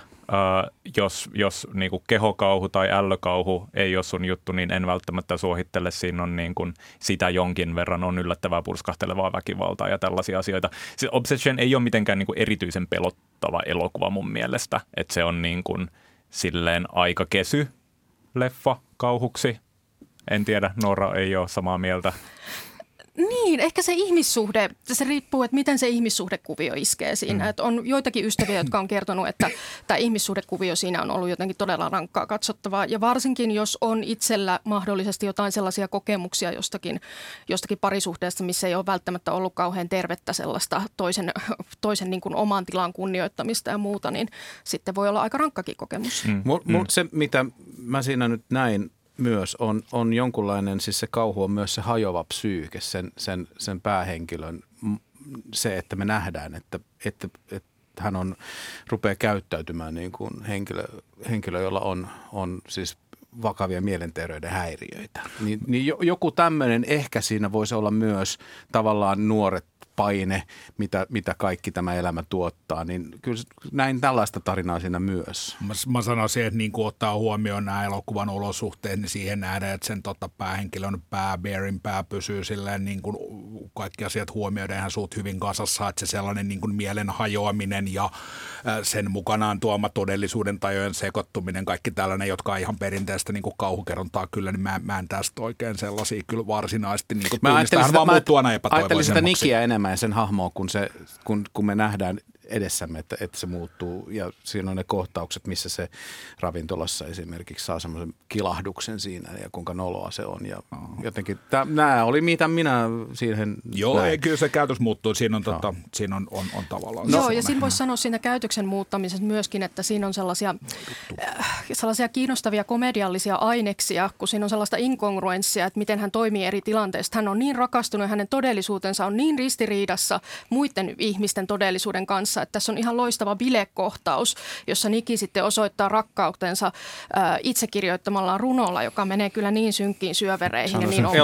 Jos niin kuin kehokauhu tai ällökauhu ei ole sun juttu, niin en välttämättä suosittele. Siinä on niin kuin sitä jonkin verran, on yllättävää purskahtelevaa väkivaltaa ja tällaisia asioita. Se Obsession ei ole mitenkään niin kuin erityisen pelottava elokuva mun mielestä, että se on niin kuin silleen aika kesy leffa kauhuksi. En tiedä, Noora ei ole samaa mieltä. Niin, ehkä se ihmissuhde, se riippuu, että miten se ihmissuhdekuvio iskee siinä. Että on joitakin ystäviä, jotka on kertonut, että tämä ihmissuhdekuvio siinä on ollut jotenkin todella rankkaa katsottavaa. Ja varsinkin, jos on itsellä mahdollisesti jotain sellaisia kokemuksia jostakin parisuhteesta, missä ei ole välttämättä ollut kauhean tervettä sellaista toisen niin kuin oman tilan kunnioittamista ja muuta, niin sitten voi olla aika rankkakin kokemus. Se, mitä mä siinä nyt näin, myös on jonkunlainen, siis se kauhu on myös se hajoava psyyke, sen päähenkilön, se, että me nähdään, että hän rupeaa käyttäytymään niin kuin henkilö, jolla on siis vakavia mielenterveyden häiriöitä. Niin joku tämmöinen ehkä siinä voisi olla myös tavallaan nuoret paine, mitä kaikki tämä elämä tuottaa, niin kyllä näin tällaista tarinaa siinä myös. Mä sanoisin, että niin kun ottaa huomioon nämä elokuvan olosuhteet, niin siihen nähdään, että sen päähenkilön Bearin pää pysyy silleen niin kuin kaikki asiat huomioiden ihan suut hyvin kasassa, että se sellainen niin kuin mielen hajoaminen ja sen mukanaan tuoma todellisuuden tajojen sekoittuminen, kaikki tällainen, jotka on ihan perinteistä niin kuin kauhukerrontaa kyllä, niin mä en tästä oikein sellaisia kyllä varsinaisesti niin kuin tunnistaa, vaan muut tuona epätoivoisemmaksi. Ajattelin sitä Nikiä enemmän ja sen hahmoa, kun me nähdään edessämme, että se muuttuu. Ja siinä on ne kohtaukset, missä se ravintolassa esimerkiksi saa semmoisen kilahduksen siinä ja kuinka noloa se on. Ja jotenkin nämä oli mitä minä siihen Joo, näin. Kyllä se käytös muuttuu. Siinä on tavallaan. Joo, ja siinä voisi sanoa siinä käytöksen muuttamisessa myöskin, että siinä on sellaisia kiinnostavia komediallisia aineksia, kun siinä on sellaista inkongruenssia, että miten hän toimii eri tilanteissa. Hän on niin rakastunut ja hänen todellisuutensa on niin ristiriidassa muiden ihmisten todellisuuden kanssa, että tässä on ihan loistava bilekohtaus, jossa Niki sitten osoittaa rakkautensa itse kirjoittamallaan runolla, joka menee kyllä niin synkkiin syövereihin ja niin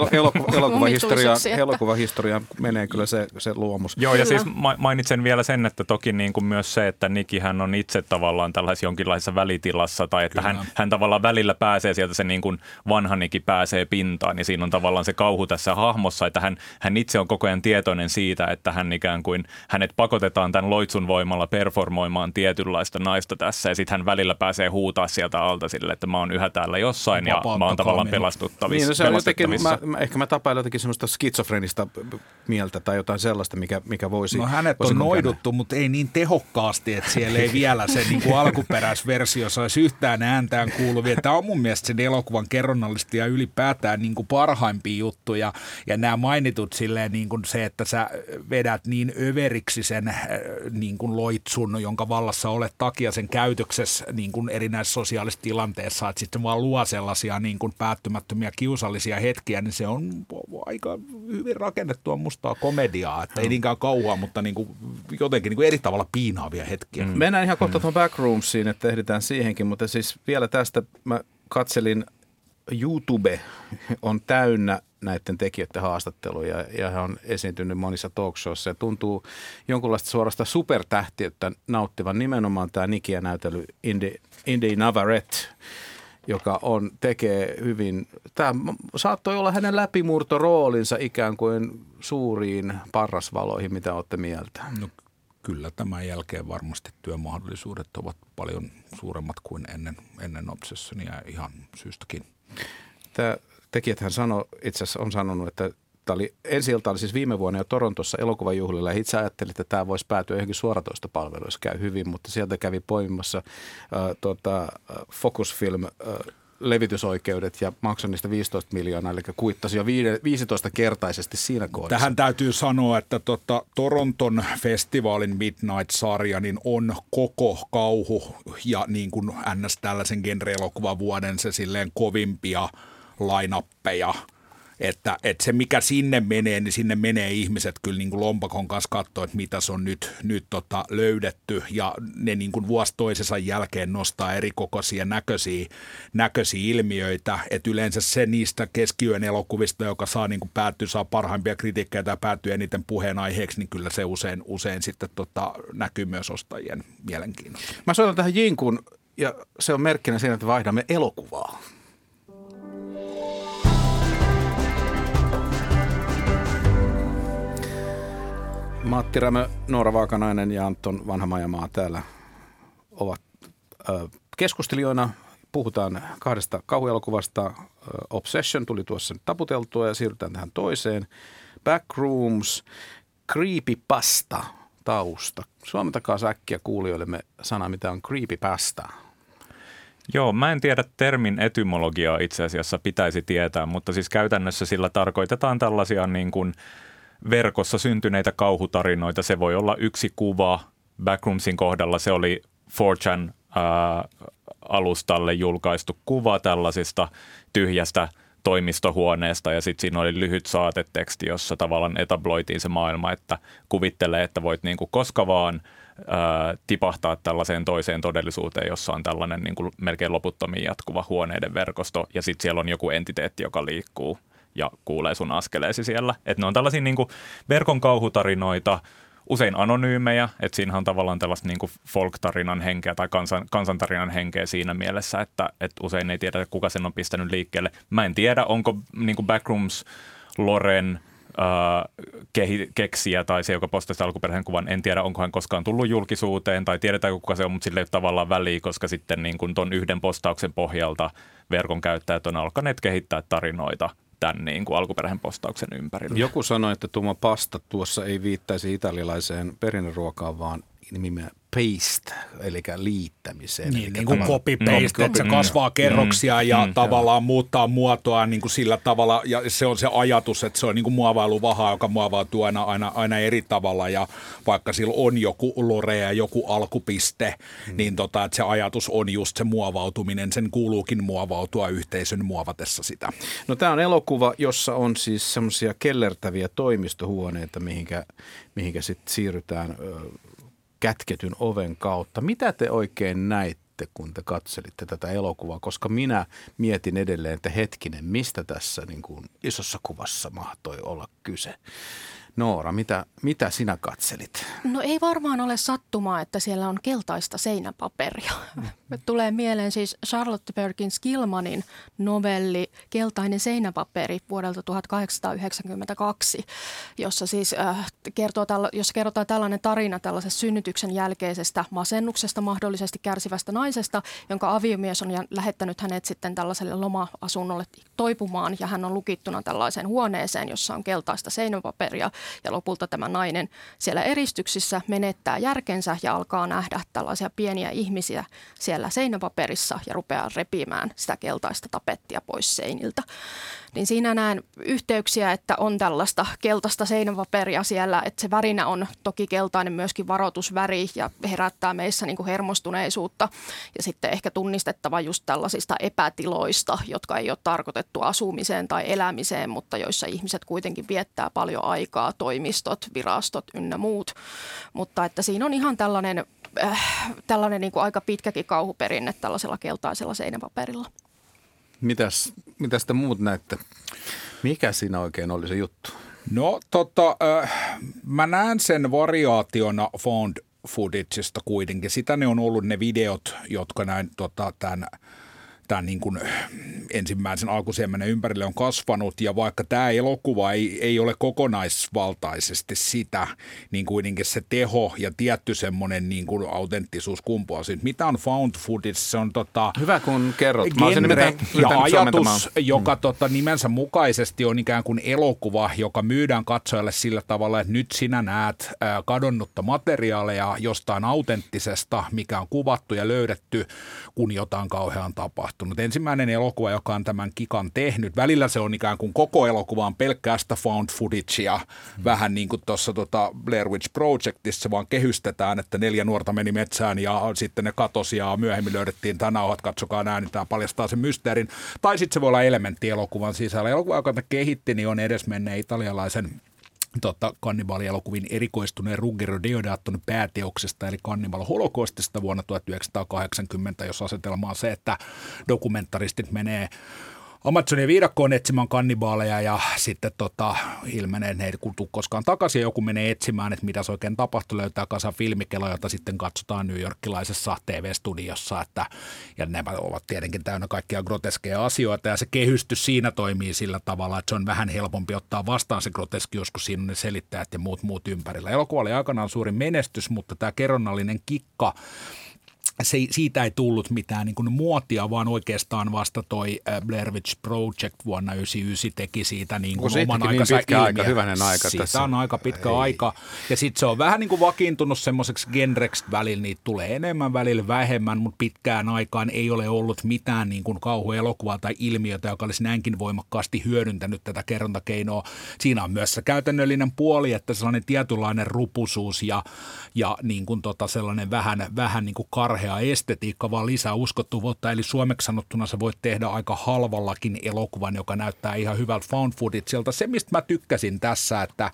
elokuvahistoriaan menee kyllä se luomus. Joo, ja siis mainitsen vielä sen, että toki niin kuin myös se, että Nikihän on itse tavallaan tällaisessa jonkinlaisessa välitilassa, tai että hän tavallaan välillä pääsee sieltä, se niin kuin vanha Niki pääsee pintaan, niin siinä on tavallaan se kauhu tässä hahmossa, että hän itse on koko ajan tietoinen siitä, että hän ikään kuin, hänet pakotetaan tämän loitsun voimalla performoimaan tietynlaista naista tässä, ja sitten hän välillä pääsee huutaa sieltä alta sille, että mä oon yhä täällä jossain, ja mä oon tavallaan pelastuttavissa. Niin, no se on jotenkin, ehkä mä tapailen jotenkin semmoista skitsofrenista mieltä tai jotain sellaista, mikä voisi... No hänet on noiduttu, mutta ei niin tehokkaasti, että siellä ei vielä se niin kuin alkuperäisversiossa olisi yhtään ääntään kuuluvia. Tämä on mun mielestä sen elokuvan kerronnallisesti ja ylipäätään niin kuin parhaimpia juttuja, ja nämä mainitut silleen niin kuin se, että sä vedät niin överiksi sen niin kuin loitsun, jonka vallassa olet takia sen käytöksessä niin kuin erinäisissä sosiaalisissa tilanteissa, että sitten vaan luo sellaisia niin kuin päättymättömiä kiusallisia hetkiä, niin se on aika hyvin rakennettua mustaa komediaa, että ei niinkään kauhua, mutta niin kuin jotenkin niin kuin eri tavalla piinaavia hetkiä. Mennään ihan kohta tuon Backroomsiin, että ehditään siihenkin, mutta siis vielä tästä mä katselin, YouTube on täynnä näiden tekijöiden haastatteluja ja hän on esiintynyt monissa talkshowissa ja tuntuu jonkunlaista suorasta supertähtiyttä nauttivan nimenomaan tämä Nikiä näytely Indy Navarrete, joka tekee hyvin, tämä saattoi olla hänen läpimurtoroolinsa ikään kuin suuriin parrasvaloihin, mitä olette mieltä? No, kyllä tämän jälkeen varmasti työmahdollisuudet ovat paljon suuremmat kuin ennen Obsessionia ihan syystäkin. Tämä tekijäthän itse asiassa on sanonut, että ensi-ilta oli siis viime vuonna jo Torontossa elokuvajuhlilla, ja itse ajattelin, että tämä voisi päätyä johonkin suoratoistopalveluissa, käy hyvin, mutta sieltä kävi poimimassa Focus Film levitysoikeudet ja maksoi niistä 15 miljoonaa, eli kuittasi jo 15-kertaisesti siinä kohdassa. Tähän täytyy sanoa, että Toronton festivaalin Midnight-sarja niin on koko kauhu ja niin kuin ns. Tällaisen genre-elokuvavuoden se silleen kovimpia line-appeja. Että se, mikä sinne menee, niin sinne menee ihmiset kyllä niin kuin lompakon kanssa katsoa, että mitä se on nyt löydetty. Ja ne niin kuin vuosi toisensa jälkeen nostaa erikokoisia näköisiä ilmiöitä. Että yleensä se niistä keskiyön elokuvista, joka saa parhaimpia kritiikkejä tai päätyy eniten puheenaiheeksi, niin kyllä se usein sitten näkyy myös ostajien mielenkiinnosta. Mä soitan tähän jinkun, ja se on merkkinä siinä, että vaihdamme elokuvaa. Matti Rämö, Noora Vaakanainen ja Anton Vanhamajamaa täällä ovat keskustelijoina. Puhutaan kahdesta kauhuelokuvasta. Obsession tuli tuossa nyt taputeltua ja siirrytään tähän toiseen. Backrooms, creepypasta tausta. Suomentakaa äkkiä kuulijoillemme sana, mitä on creepypasta. Joo, mä en tiedä termin etymologiaa itse asiassa, pitäisi tietää, mutta siis käytännössä sillä tarkoitetaan tällaisia niin kuin verkossa syntyneitä kauhutarinoita. Se voi olla yksi kuva. Backroomsin kohdalla se oli 4chan alustalle julkaistu kuva tällaisista tyhjästä toimistohuoneesta ja sitten siinä oli lyhyt saateteksti, jossa tavallaan etabloitiin se maailma, että kuvittelee, että voit niinku koska vaan tipahtaa tällaiseen toiseen todellisuuteen, jossa on tällainen niinku melkein loputtomiin jatkuva huoneiden verkosto ja sitten siellä on joku entiteetti, joka liikkuu ja kuulee sun askeleesi siellä. Että ne on tällaisia niin kuin verkon kauhutarinoita, usein anonyymejä, että siinähän on tavallaan tällaista niin kuin folk-tarinan henkeä tai kansantarinan henkeä siinä mielessä, että usein ei tiedä, kuka sen on pistänyt liikkeelle. Mä en tiedä, onko niin kuin Backrooms Loren keksijä tai se, joka postasi alkuperäisen kuvan, en tiedä, onko hän koskaan tullut julkisuuteen tai tiedetään, kuka se on, mutta sille ei ole tavallaan väliä, koska sitten niin kuin ton yhden postauksen pohjalta verkon käyttäjät on alkaneet kehittää tarinoita tämän niin kuin alkuperäisen postauksen ympärillä. Joku sanoi, että tuo pasta tuossa ei viittaisi italialaiseen perinneruokaan, vaan nimiä paste, eli liittämiseen. Niin kuin copy-paste, että se kasvaa kerroksia ja tavallaan muuttaa muotoa niin kuin sillä tavalla, ja se on se ajatus, että se on niin kuin muovailuvaha, joka muovautuu aina eri tavalla, ja vaikka sillä on joku lore ja joku alkupiste, niin että se ajatus on just se muovautuminen, sen kuuluukin muovautua yhteisön muovatessa sitä. No tämä on elokuva, jossa on siis semmoisia kellertäviä toimistohuoneita, mihinkä sitten siirrytään kätketyn oven kautta. Mitä te oikein näitte, kun te katselitte tätä elokuvaa? Koska minä mietin edelleen, että hetkinen, mistä tässä niin kuin isossa kuvassa mahtoi olla kyse? Noora, mitä sinä katselit? No ei varmaan ole sattumaa, että siellä on keltaista seinäpaperia. Tulee mieleen siis Charlotte Perkins Gilmanin novelli Keltainen seinäpaperi vuodelta 1892, jossa siis kerrotaan tällainen tarina tällaisesta synnytyksen jälkeisestä masennuksesta mahdollisesti kärsivästä naisesta, jonka aviomies on lähettänyt hänet sitten tällaiselle loma-asunnolle toipumaan ja hän on lukittuna tällaiseen huoneeseen, jossa on keltaista seinäpaperia. Ja lopulta tämä nainen siellä eristyksissä menettää järkensä ja alkaa nähdä tällaisia pieniä ihmisiä siellä seinäpaperissa ja rupeaa repimään sitä keltaista tapettia pois seiniltä. Niin siinä näen yhteyksiä, että on tällaista keltaista seinäpaperia siellä, että se värinä on toki keltainen myöskin varoitusväri ja herättää meissä niin kuin hermostuneisuutta. Ja sitten ehkä tunnistettava just tällaisista epätiloista, jotka ei ole tarkoitettu asumiseen tai elämiseen, mutta joissa ihmiset kuitenkin viettää paljon aikaa, toimistot, virastot ynnä muut. Mutta että siinä on ihan tällainen niin kuin aika pitkäkin kauhuperinne tällaisella keltaisella seinäpaperilla. Mitäs te muut näette? Mikä siinä oikein oli se juttu? No mä näen sen variaationa found footageista kuitenkin. Sitä ne on ollut ne videot, jotka näin tämän tämän niin kuin ensimmäisen alkusiemenen ympärille on kasvanut, ja vaikka tämä elokuva ei ole kokonaisvaltaisesti sitä, niin kuitenkin se teho ja tietty semmoinen niin kuin autenttisuus kumpuaa siitä. Mitä on found footage? Se on hyvä, kun kerrot. Genre ja ajatus, joka nimensä mukaisesti on ikään kuin elokuva, joka myydään katsojalle sillä tavalla, että nyt sinä näet kadonnutta materiaalia jostain autenttisesta, mikä on kuvattu ja löydetty, kun jotain kauheaa on tapahtunut. Ensimmäinen elokuva, joka on tämän kikan tehnyt, välillä se on ikään kuin koko elokuva on pelkkää sitä found footagea, vähän niin kuin tuossa Blair Witch Projectissa, vaan kehystetään, että 4 nuorta meni metsään ja sitten ne katosi ja myöhemmin löydettiin tämä nauhat, katsokaa nämä, niin tämä paljastaa sen mysteerin. Tai sitten se voi olla elementti elokuvan sisällä. Elokuva, joka kehitti, niin on edesmenneen italialaisen kannibaalielokuvin erikoistuneen Ruggero Deodaton pääteoksesta, eli Cannibal Holocaustista vuonna 1980, jos asetelma on se, että dokumentaristit menee Amazonin viidakkoon etsimään kannibaaleja ja sitten ilmenee, että ne ei kutu koskaan takaisin. Joku menee etsimään, että mitä se oikein tapahtui, löytää kasan filmikelo, jota sitten katsotaan newyorkilaisessa TV-studiossa. Ja nämä ovat tietenkin täynnä kaikkia groteskeja asioita ja se kehystys siinä toimii sillä tavalla, että se on vähän helpompi ottaa vastaan se groteskius, kun siinä on ne selittäjät ja muut ympärillä. Elokuva oli aikanaan suuri menestys, mutta tämä kerronnallinen kikka, siitä ei tullut mitään niin kuin muotia, vaan oikeastaan vasta toi Blair Witch Project vuonna 1999 teki siitä niin kuin oman aikansa niin pitkä aika, hyvänen aika siitä tässä. On aika pitkä aika. Ja sitten se on vähän niin kuin vakiintunut semmoiseksi genreksi, välillä niitä tulee enemmän, välillä vähemmän, mutta pitkään aikaan ei ole ollut mitään niin kuin kauhuelokuvaa tai ilmiötä, joka olisi näinkin voimakkaasti hyödyntänyt tätä kerrontakeinoa. Siinä on myös se käytännöllinen puoli, että sellainen tietynlainen rupusuus ja niin kuin sellainen vähän niin kuin karhea estetiikka, vaan lisää uskottavuutta. Eli suomeksi sanottuna sä voit tehdä aika halvallakin elokuvan, joka näyttää ihan hyvältä found footageilta. Se, mistä mä tykkäsin tässä, että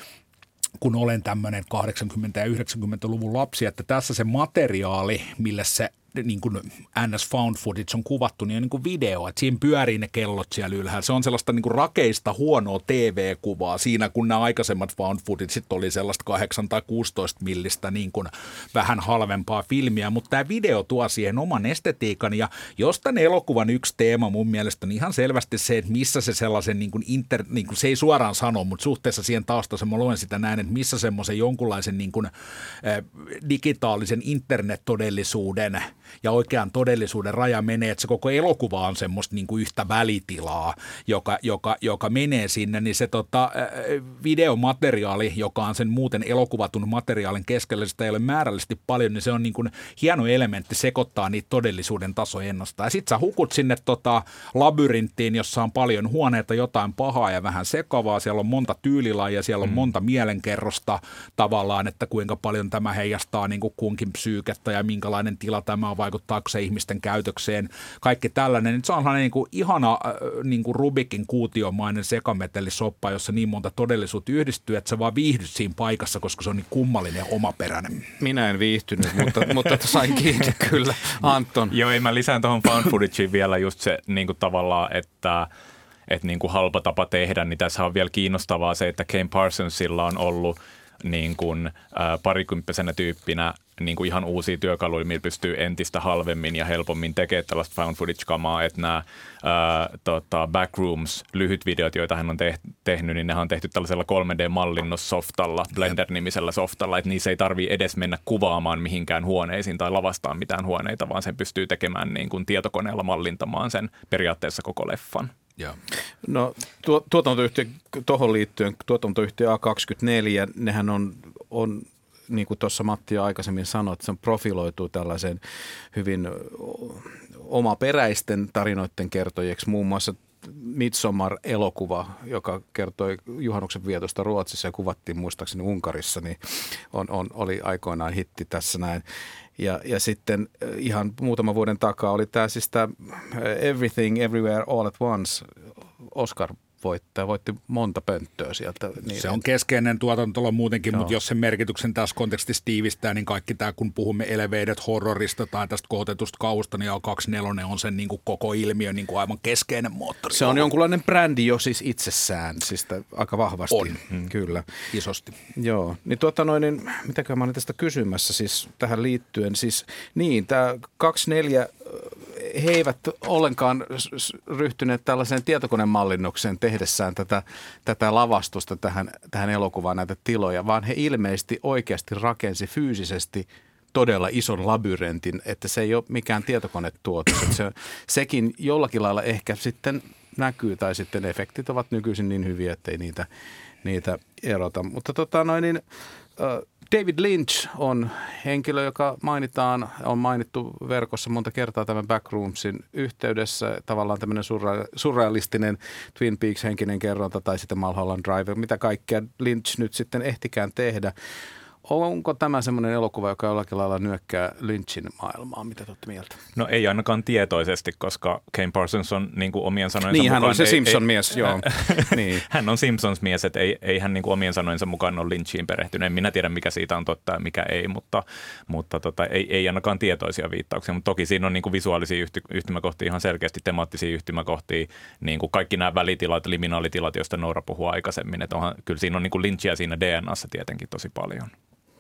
kun olen tämmöinen 80- ja 90-luvun lapsi, että tässä se materiaali, mille se niin kuin NS found footage on kuvattu, niin on niin kuin video, että siinä pyörii ne kellot siellä ylhäällä. Se on sellaista niin kuin rakeista huonoa TV-kuvaa siinä, kun nämä aikaisemmat found footageit oli sellaista 8 tai 16 millistä niin kuin vähän halvempaa filmiä, mutta tämä video tuo siihen oman estetiikan ja jos tämän elokuvan yksi teema mun mielestä on ihan selvästi se, että missä se sellaisen niin kuin niin kuin se ei suoraan sano, mutta suhteessa siihen taustassa mä luen sitä näin, että missä semmoisen jonkunlaisen niin kuin digitaalisen internettodellisuuden ja oikean todellisuuden raja menee, että se koko elokuva on semmoista niin kuin yhtä välitilaa, joka menee sinne, niin se videomateriaali, joka on sen muuten elokuvatun materiaalin keskellä, sitä ei ole määrällisesti paljon, niin se on niin kuin hieno elementti sekoittaa niitä todellisuuden tasoja ennastaan. Ja sit sä hukut sinne labyrinttiin, jossa on paljon huoneita, jotain pahaa ja vähän sekavaa, siellä on monta tyylilajia, siellä on monta mielenkerrosta tavallaan, että kuinka paljon tämä heijastaa niin kuin kunkin psyykettä ja minkälainen tila tämä on, vaikuttaako se ihmisten käytökseen, kaikki tällainen. Nyt se on niin kuin ihana niin kuin Rubikin kuutiomainen sekametellisoppa, jossa niin monta todellisuutta yhdistyy, että sä vaan viihdyt siinä paikassa, koska se on niin kummallinen ja omaperäinen. Minä en viihtynyt, mutta sain kiinni kyllä. Anton. Joo, mä lisään tuohon found footageen vielä just se niin kuin tavallaan, että niin kuin halpa tapa tehdä, niin tässä on vielä kiinnostavaa se, että Kane Parsonsilla on ollut niin kuin parikymppisenä tyyppinä niin kuin ihan uusia työkaluja, millä pystyy entistä halvemmin ja helpommin tekemään tällaista found footage-kamaa, että nämä Backrooms-lyhytvideot, joita hän on tehnyt, niin nehän on tehty tällaisella 3D-mallinnussoftalla, Blender-nimisellä softalla, että niissä ei tarvitse edes mennä kuvaamaan mihinkään huoneisiin tai lavastaa mitään huoneita, vaan sen pystyy tekemään niin kuin tietokoneella mallintamaan sen periaatteessa koko leffan. Joo. No tuotantoyhtiö, tuohon liittyen, tuotantoyhtiö A24, nehän on niin kuin tuossa Matti aikaisemmin sanoi, että se profiloituu tällaisen hyvin omaperäisten tarinoiden kertojiksi, muun muassa Midsommar-elokuva, joka kertoi juhannuksen vietosta Ruotsissa ja kuvattiin muistaakseni Unkarissa, niin oli aikoinaan hitti tässä näin. Ja sitten ihan muutaman vuoden takaa oli tämä siis tämä Everything Everywhere All at Once Oscar voitti monta pönttöä sieltä. Niin se on keskeinen tuotantolo muutenkin, mutta jos sen merkityksen tässä kontekstissa tiivistää, niin kaikki tämä, kun puhumme elevated horrorista tai tästä kohotetusta kauhusta, niin A24 on sen niin kuin koko ilmiön niin kuin aivan keskeinen moottori. Se on jonkunlainen brändi jo siis itsessään, siis aika vahvasti. On. Kyllä. Isosti. Joo. Niin niin mitäkään mä olin tästä kysymässä siis tähän liittyen. Siis niin, tämä 24 he eivät ollenkaan ryhtyneet tällaiseen tietokonemallinnukseen tehdessään tätä lavastusta tähän elokuvaan, näitä tiloja, vaan he ilmeisesti oikeasti rakensi fyysisesti todella ison labyrintin, että se ei ole mikään tietokonetuotos. Sekin jollakin lailla ehkä sitten näkyy, tai sitten efektit ovat nykyisin niin hyviä, ettei niitä erota. Mutta David Lynch on henkilö, joka on mainittu verkossa monta kertaa tämän Backroomsin yhteydessä. Tavallaan tämmöinen surrealistinen Twin Peaks-henkinen kerronta tai sitten Mulholland Drive, mitä kaikkea Lynch nyt sitten ehtikään tehdä. Onko tämä semmoinen elokuva, joka jollakin lailla nyökkää Lynchin maailmaa? Mitä te olette mieltä? No ei ainakaan tietoisesti, koska Kane Parsons on niin kuin omien sanojensa mukaan. Niin, hän on se Simpson-mies, joo. Niin. Hän on Simpsons-mies, että ei hän niin kuin omien sanojensa mukaan ole Lynchiin perehtynyt. En minä tiedä, mikä siitä on totta ja mikä ei, mutta ei ainakaan tietoisia viittauksia. Mutta toki siinä on niin kuin visuaalisia yhtymäkohtia, ihan selkeästi temaattisia yhtymäkohtia, niin kuin kaikki nämä välitilat, liminaalitilat, joista Noora puhui aikaisemmin. Että kyllä siinä on niin kuin Lynchia siinä DNAssa tietenkin tosi paljon.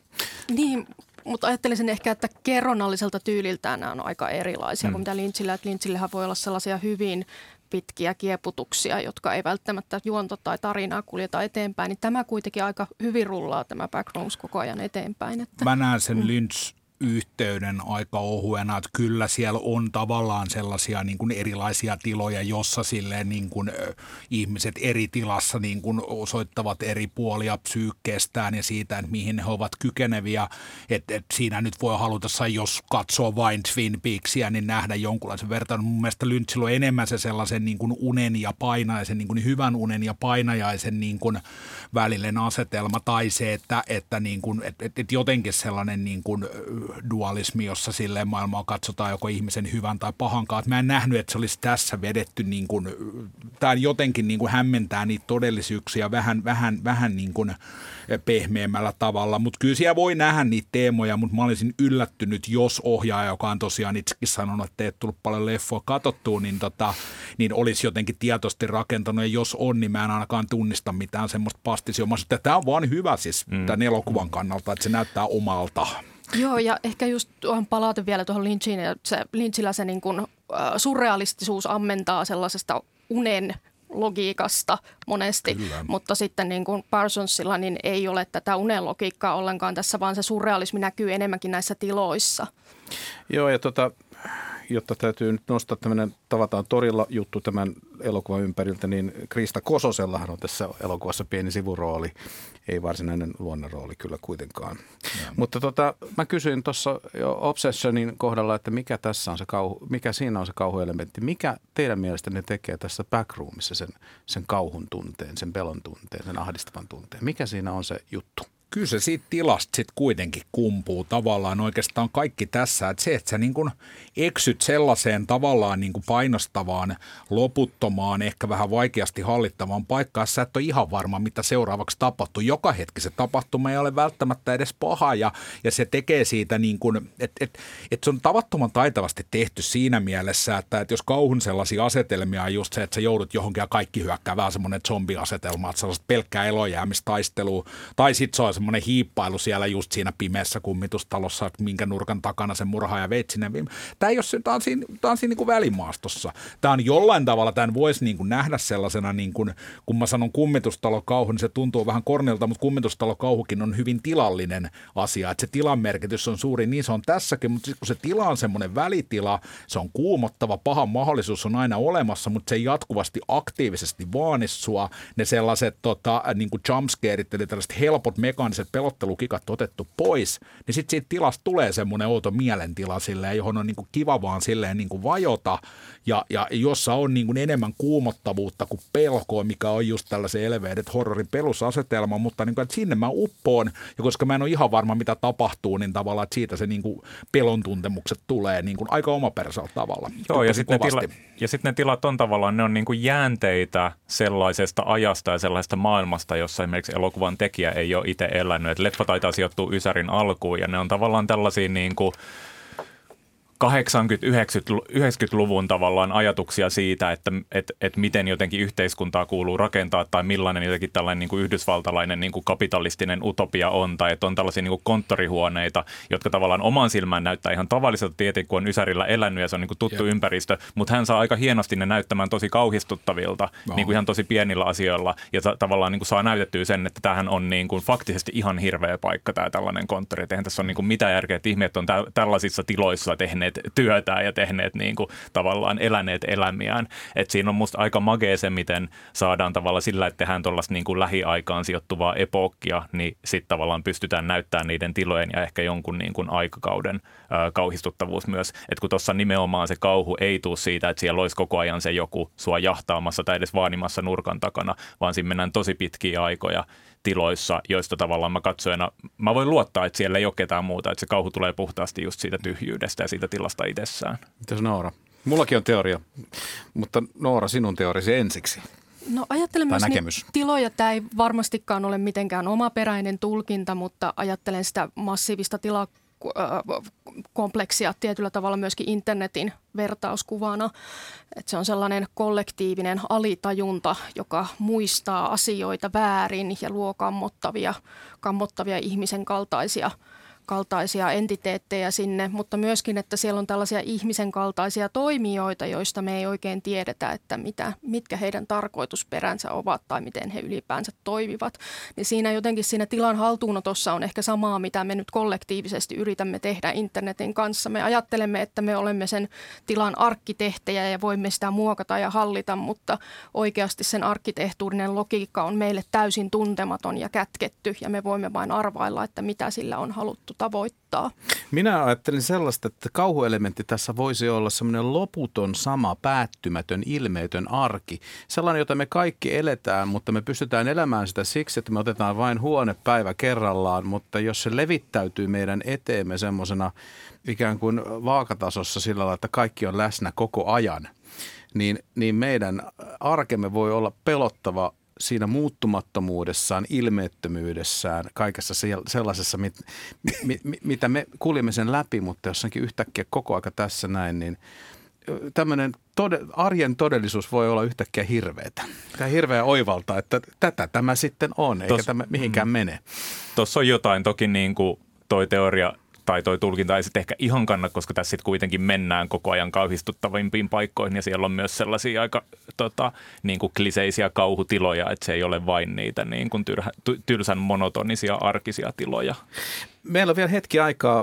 Niin, mutta ajattelisin ehkä, että kerronnalliselta tyyliltään nämä on aika erilaisia kuin mitä Lynchillä. Että Lynchillähän voi olla sellaisia hyvin pitkiä kieputuksia, jotka ei välttämättä juonta tai tarinaa kuljeta eteenpäin. Niin tämä kuitenkin aika hyvin rullaa tämä Backrooms koko ajan eteenpäin. Että mä näen sen Lynch-yhteyden aika ohuena, että kyllä siellä on tavallaan sellaisia niin kuin erilaisia tiloja, jossa silleen niin kuin ihmiset eri tilassa niin kuin osoittavat eri puolia psyykkeestään ja siitä, että mihin he ovat kykeneviä. Että siinä nyt voi halutessa, jos katsoo vain Twin Peaksia, niin nähdä jonkunlaisen verran. Mun mielestä Lynchillä on enemmän se sellaisen niin kuin unen ja painajaisen, niin kuin hyvän unen ja painajaisen niin kuin välinen asetelma tai se, että niin kuin, että jotenkin sellainen niin kuin dualismi, jossa silleen maailmaa katsotaan joko ihmisen hyvän tai pahan kautta. Mä en nähnyt, että se olisi tässä vedetty niin kuin, tämä jotenkin niin kuin hämmentää niitä todellisuuksia vähän niin kuin pehmeämmällä tavalla, mutta kyllä siellä voi nähdä niitä teemoja, mutta mä olisin yllättynyt, jos ohjaaja, joka on tosiaan itsekin sanonut, että ei tullut paljon leffoa katsottua, niin olisi jotenkin tietoisesti rakentanut, ja jos on, niin mä en ainakaan tunnista mitään semmoista pastisiomaisuutta. Tämä on vaan hyvä siis tämän elokuvan kannalta, että se näyttää omalta. Joo, ja ehkä just palata vielä tuohon Lynchiin, että Lynchillä se niin kuin surrealistisuus ammentaa sellaisesta unen logiikasta monesti, kyllä. Mutta sitten niin kuin Parsonsilla niin ei ole tätä unen logiikkaa ollenkaan tässä, vaan se surrealismi näkyy enemmänkin näissä tiloissa. Joo, ja jotta täytyy nyt nostaa tämmöinen tavataan torilla juttu tämän elokuvan ympäriltä, niin Krista Kososellahan on tässä elokuvassa pieni sivurooli, ei varsinainen luonnonrooli kyllä kuitenkaan. Ja. Mutta mä kysyin tuossa jo Obsessionin kohdalla, että mikä tässä on se mikä siinä on se kauhuelementti, mikä teidän mielestänne tekee tässä Backroomissa sen kauhun tunteen, sen pelon tunteen, sen ahdistavan tunteen, mikä siinä on se juttu? Kyllä se siitä tilasta sitten kuitenkin kumpuu tavallaan oikeastaan kaikki tässä, että se, että sä niin kuin eksyt sellaiseen tavallaan niin kuin painostavaan, loputtomaan, ehkä vähän vaikeasti hallittavaan paikkaan, sä et ole ihan varma, mitä seuraavaksi tapahtuu. Joka hetki se tapahtuma ei ole välttämättä edes paha ja se tekee siitä niin kuin, että se on tavattoman taitavasti tehty siinä mielessä, että jos kauhun sellaisia asetelmia on just se, että sä joudut johonkin ja kaikki hyökkää, vähän semmoinen zombiasetelma, että sellaista pelkkää elojäämistaistelua, tai sitten se on semmoinen hiippailu siellä just siinä pimeässä kummitustalossa, että minkä nurkan takana se murhaaja veit sinne. Tämä on siinä niin kuin välimaastossa. Tämä on jollain tavalla, tämän voisi niin kuin nähdä sellaisena, niin kuin, kun mä sanon kummitustalokauhu, niin se tuntuu vähän kornilta, mutta kummitustalokauhukin on hyvin tilallinen asia. Että se tilan merkitys on suuri, niin se on tässäkin, mutta kun se tila on semmoinen välitila, se on kuumottava, paha mahdollisuus on aina olemassa, mutta se ei jatkuvasti aktiivisesti vaani sua. Ne sellaiset niin kuin jumpscareit, eli tällaiset helpot mekaaniset pelottelukikat otettu pois, niin sitten siitä tilasta tulee semmoinen outo mielentila silleen, johon on niin kuin kiva vaan silleen niin kuin vajota ja jossa on niin kuin enemmän kuumottavuutta kuin pelkoa, mikä on just tällaisen elevated horrorin pelusasetelma, mutta niin kuin, että sinne mä uppoon, ja koska mä en ole ihan varma, mitä tapahtuu, niin tavallaan, että siitä se niin kuin pelon tuntemukset tulee niin kuin aika omaperäisellä tavalla. Joo, ja sitten ne tilat on tavallaan, ne on niin kuin jäänteitä sellaisesta ajasta ja sellaisesta maailmasta, jossa esimerkiksi elokuvan tekijä ei ole itse elänyt. Että leffa taitaa sijoittua Ysärin alkuun, ja ne on tavallaan tällaisia niin kuin 80-90-luvun tavallaan ajatuksia siitä, että miten jotenkin yhteiskuntaa kuuluu rakentaa tai millainen jotenkin tällainen niin kuin yhdysvaltalainen niin kuin kapitalistinen utopia on, tai että on tällaisia niin kuin konttorihuoneita, jotka tavallaan oman silmään näyttää ihan tavalliselta tietenkin, kun on Ysärillä elänyt ja se on niin kuin tuttu ympäristö, mutta hän saa aika hienosti ne näyttämään tosi kauhistuttavilta niin kuin ihan tosi pienillä asioilla ja tavallaan niin kuin saa näytettyä sen, että tämähän on niin kuin faktisesti ihan hirveä paikka tämä tällainen konttori, että eihän tässä ole niin kuin mitään järkeä, että ihmiset on tällaisissa tiloissa tehneet työtään ja tehneet niin kuin tavallaan eläneet elämiään. Et siinä on musta aika magea se, miten saadaan tavallaan sillä, että tehdään tuollaista niin kuin lähiaikaan sijoittuvaa epookkia, niin sitten tavallaan pystytään näyttämään niiden tilojen ja ehkä jonkun niin kuin aikakauden kauhistuttavuus myös. Että kun tuossa nimenomaan se kauhu ei tule siitä, että siellä olisi koko ajan se joku sua jahtaamassa tai edes vaanimassa nurkan takana, vaan siinä mennään tosi pitkiä aikoja tiloissa, joista tavallaan mä voin luottaa, että siellä ei ole ketään muuta, että se kauhu tulee puhtaasti just siitä tyhjyydestä ja siitä tilasta itsessään. Mitäs Noora? Mullakin on teoria, mutta Noora, sinun teorisi ensiksi. No ajattelen myös tiloja. Tämä ei varmastikaan ole mitenkään omaperäinen tulkinta, mutta ajattelen sitä massiivista tilakompleksia tietyllä tavalla myöskin internetin vertauskuvana. Että se on sellainen kollektiivinen alitajunta, joka muistaa asioita väärin ja luo kammottavia ihmisen kaltaisia entiteettejä sinne, mutta myöskin, että siellä on tällaisia ihmisen kaltaisia toimijoita, joista me ei oikein tiedetä, että mitkä heidän tarkoitusperänsä ovat tai miten he ylipäänsä toimivat. Niin siinä jotenkin siinä tilan haltuunotossa on ehkä samaa, mitä me nyt kollektiivisesti yritämme tehdä internetin kanssa. Me ajattelemme, että me olemme sen tilan arkkitehtejä ja voimme sitä muokata ja hallita, mutta oikeasti sen arkkitehtuurinen logiikka on meille täysin tuntematon ja kätketty ja me voimme vain arvailla, että mitä sillä on haluttu tavoittaa. Minä ajattelin sellaista, että kauhuelementti tässä voisi olla semmoinen loputon, sama, päättymätön, ilmeetön arki. Sellainen, jota me kaikki eletään, mutta me pystytään elämään sitä siksi, että me otetaan vain huonepäivä kerrallaan, mutta jos se levittäytyy meidän eteemme semmoisena ikään kuin vaakatasossa sillä lailla, että kaikki on läsnä koko ajan, niin meidän arkemme voi olla pelottava siinä muuttumattomuudessaan, ilmeettömyydessään, kaikessa sellaisessa, mitä me kuljemme sen läpi, mutta jossakin yhtäkkiä koko aika tässä näin, niin tämmöinen arjen todellisuus voi olla yhtäkkiä hirveätä. Tämä hirveä oivalta, että tätä tämä sitten on, eikä tämä mihinkään mene. Tuossa on jotain, toki niin kuin toi teoria tai toi tulkinta ei sitten ehkä ihan kanna, koska tässä sitten kuitenkin mennään koko ajan kauhistuttavimpiin paikkoihin ja siellä on myös sellaisia aika niin kuin kliseisiä kauhutiloja, että se ei ole vain niitä niin kuin tylsän monotonisia arkisia tiloja. Meillä on vielä hetki aikaa.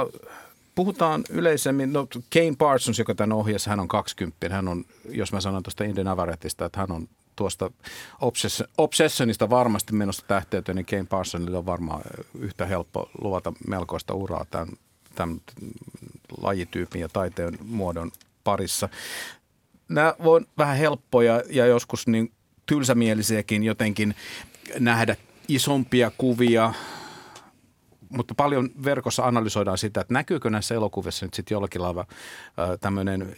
Puhutaan yleisemmin, Kane Parsons, joka tämän ohjasi, hän on 20, hän on, jos mä sanon tuosta Inde Navaretista, että hän on tuosta Obsessionista varmasti menossa tähteyteen, niin Kane Parsonille on varmaan yhtä helppo luvata melkoista uraa tämän lajityypin ja taiteen muodon parissa. Nämä on vähän helppoja ja joskus niin tylsämielisiäkin jotenkin nähdä isompia kuvia, mutta paljon verkossa analysoidaan sitä, että näkyykö näissä elokuvissa nyt sitten jollakin lailla tämmöinen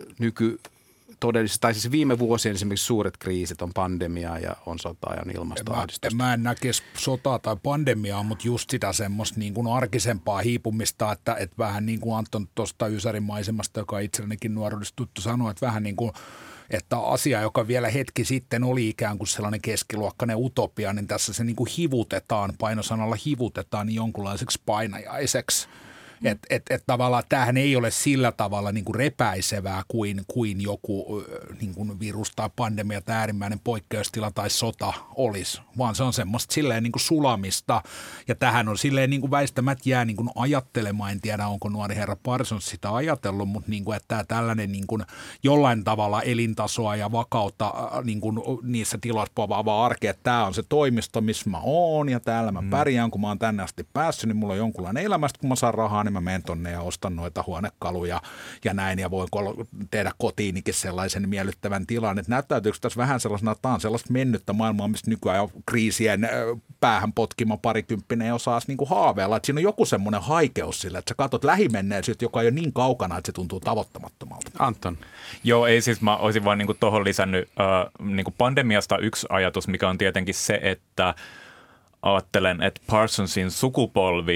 tai siis viime vuosien esimerkiksi suuret kriisit on pandemia ja on sota ja ilmastoahdistusta. Mä en näkisi sotaa tai pandemiaa, mutta just sitä semmoista niin kuin arkisempaa hiipumista, että vähän niin kuin Anton tuosta Ysärin maisemasta, joka itsellenikin nuoruudessa tuttu sanoi, että vähän niin kuin että asia, joka vielä hetki sitten oli ikään kuin sellainen keskiluokkainen utopia, niin tässä se niin kuin hivutetaan, painosanalla hivutetaan jonkunlaiseksi painajaiseksi. Että tavallaan tämähän ei ole sillä tavalla niin kuin repäisevää kuin joku niin kuin virus tai pandemia tai äärimmäinen poikkeustila tai sota olisi, vaan se on semmoista silleen niin kuin sulamista ja tähän on silleen niin kuin väistämättä jää niin kuin ajattelemaan, en tiedä onko nuori herra Parsons sitä ajatellut, mutta niin kuin, että tällainen niin kuin jollain tavalla elintasoa ja vakautta niin kuin niissä tiloissa povaavaa arkea, että tämä on se toimisto, missä mä oon ja täällä mä pärjään, kun mä oon tänne asti päässyt, niin mulla on jonkunlainen elämästä, kun mä saan rahaa, niin mä menen tonne ja ostan noita huonekaluja ja näin ja voin tehdä kotiinikin sellaisen miellyttävän tilan. Että näyttäytyykö tässä vähän sellaisena, että tämä on sellaista mennyttä maailmaa, mistä nykyään kriisien päähän potkima parikymppinen ei osaisi niin kuin haaveilla. Että siinä on joku semmoinen haikeus sillä, että sä katsot lähimenneisyyttä, joka ei ole niin kaukana, että se tuntuu tavoittamattomalta. Anton. Joo, ei siis mä olisin vaan niin kuin tuohon lisännyt niin kuin pandemiasta yksi ajatus, mikä on tietenkin se, että ajattelen, että Parsonsin sukupolvi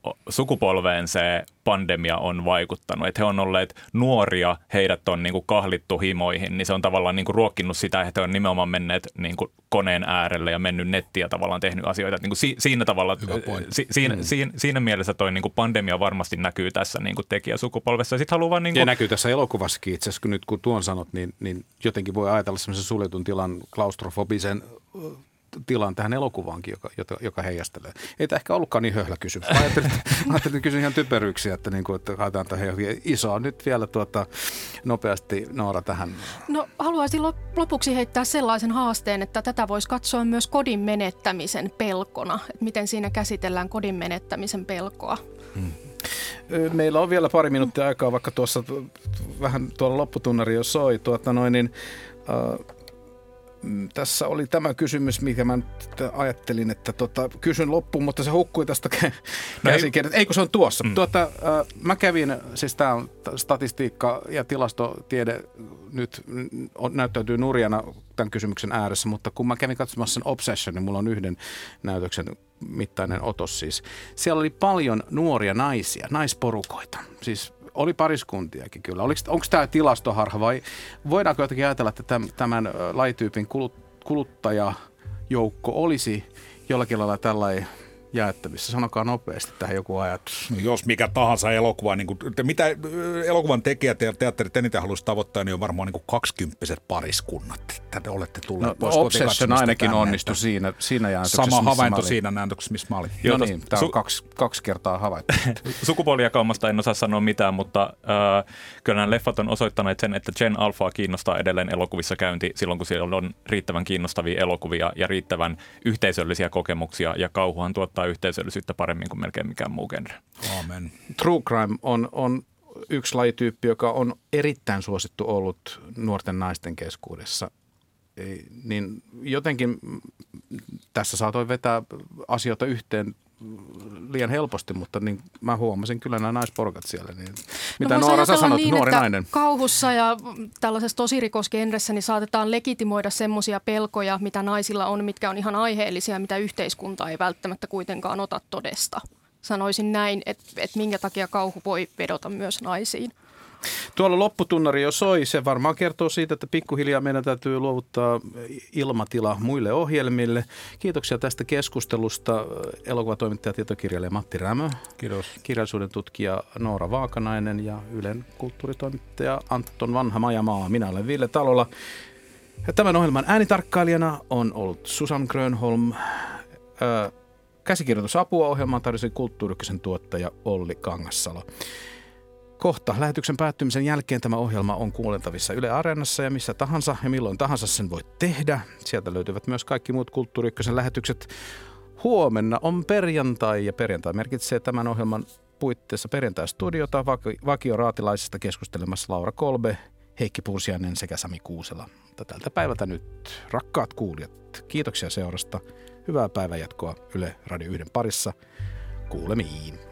sukupolveen se pandemia on vaikuttanut. Että he on olleet nuoria, heidät on niin kuin kahlittu himoihin, niin se on tavallaan niin kuin ruokkinut sitä, että he on nimenomaan menneet niin kuin koneen äärelle ja mennyt nettiin ja tavallaan tehnyt asioita. Että niin kuin siinä tavalla, siinä mielessä toi niin kuin pandemia varmasti näkyy tässä niin kuin tekijäsukupolvessa. Sitten haluan vaan niin kuin... Ja näkyy tässä elokuvassakin itse asiassa, nyt kun tuon sanot, niin jotenkin voi ajatella semmoisen suljetun tilan, klaustrofobisen tilan tähän elokuvaankin, joka heijastelee. Ei tämä ehkä ollutkaan niin höhlä kysymys. Ajattelin, että kysyn ihan typeryyksiä, että haetaan tähän isoa. Nyt vielä nopeasti Noora tähän. No haluaisin lopuksi heittää sellaisen haasteen, että tätä voisi katsoa myös kodin menettämisen pelkona. Että miten siinä käsitellään kodin menettämisen pelkoa. Meillä on vielä pari minuuttia aikaa, vaikka tuossa vähän tuolla lopputunnari jo soi. Tässä oli tämä kysymys, mikä mä ajattelin, että kysyn loppuun, mutta se hukkui tästä käsikirjasta. Eikö se on tuossa? Mä kävin, siis tämä on statistiikka ja tilastotiede nyt näyttäytyy nurjana tämän kysymyksen ääressä, mutta kun mä kävin katsomassa sen Obsession, niin mulla on yhden näytöksen mittainen otos siis. Siellä oli paljon nuoria naisia, naisporukoita, siis oli pariskuntiakin kyllä. Onko tämä tilastoharha vai voidaanko jotenkin ajatella, että tämän lajityypin kuluttajajoukko olisi jollakin lailla tällainen jaettavissa? Sanokaa nopeasti tähän joku ajatus. No jos mikä tahansa elokuva, niin kuin, mitä elokuvan tekijät ja teatterit eniten haluaisi tavoittaa, niin on varmaan niin 20 pariskunnat. Te olette tulleet pois Obsession ainakin onnistui siinä näytöksessä. Sama havainto siinä näytöksessä, missä mä olin. No niin, tämä on kaksi kertaa havaittu. Sukupuolijakaumasta en osaa sanoa mitään, mutta kyllä nämä leffat on osoittaneet sen, että Gen Alphaa kiinnostaa edelleen elokuvissa käynti silloin, kun siellä on riittävän kiinnostavia elokuvia ja riittävän yhteisöllisiä kokemuksia, ja kauhuhan tuottaa yhteisöllisyyttä paremmin kuin melkein mikään muu genre. Amen. True crime on yksi lajityyppi, joka on erittäin suosittu ollut nuorten naisten keskuudessa. Niin jotenkin tässä saatoin vetää asioita yhteen liian helposti, mutta niin mä huomasin kyllä nämä naisporukat siellä. Niin, mitä Noora sä sanot, niin, nuori nainen? Kauhussa ja tällaisessa tosirikosgenressä niin saatetaan legitimoida semmoisia pelkoja, mitä naisilla on, mitkä on ihan aiheellisia, mitä yhteiskunta ei välttämättä kuitenkaan ota todesta. Sanoisin näin, että minkä takia kauhu voi vedota myös naisiin. Tuolla lopputunnari jo soi. Se varmaan kertoo siitä, että pikkuhiljaa meidän täytyy luovuttaa ilmatila muille ohjelmille. Kiitoksia tästä keskustelusta elokuvatoimittaja, tietokirjailija Matti Rämö. Kiitos. Kirjallisuuden tutkija Noora Vaakanainen ja Ylen kulttuuritoimittaja Anton Vanha-Majamaa. Minä olen Ville Talola. Ja tämän ohjelman äänitarkkailijana on ollut Susan Grönholm. Käsikirjoitusapua ohjelmaan tarjosi Kulttuuri Ykkösen tuottaja Olli Kangassalo. Kohta lähetyksen päättymisen jälkeen tämä ohjelma on kuunneltavissa Yle Areenassa ja missä tahansa ja milloin tahansa sen voit tehdä. Sieltä löytyvät myös kaikki muut Kulttuuri Ykkösen lähetykset. Huomenna on perjantai ja perjantai merkitsee tämän ohjelman puitteissa perjantai-studiota vakioraatilaisista keskustelemassa Laura Kolbe, Heikki Pursiainen sekä Sami Kuusela. Mutta tältä päivältä nyt, rakkaat kuulijat, kiitoksia seurasta. Hyvää päivänjatkoa Yle Radio 1 parissa. Kuulemiin.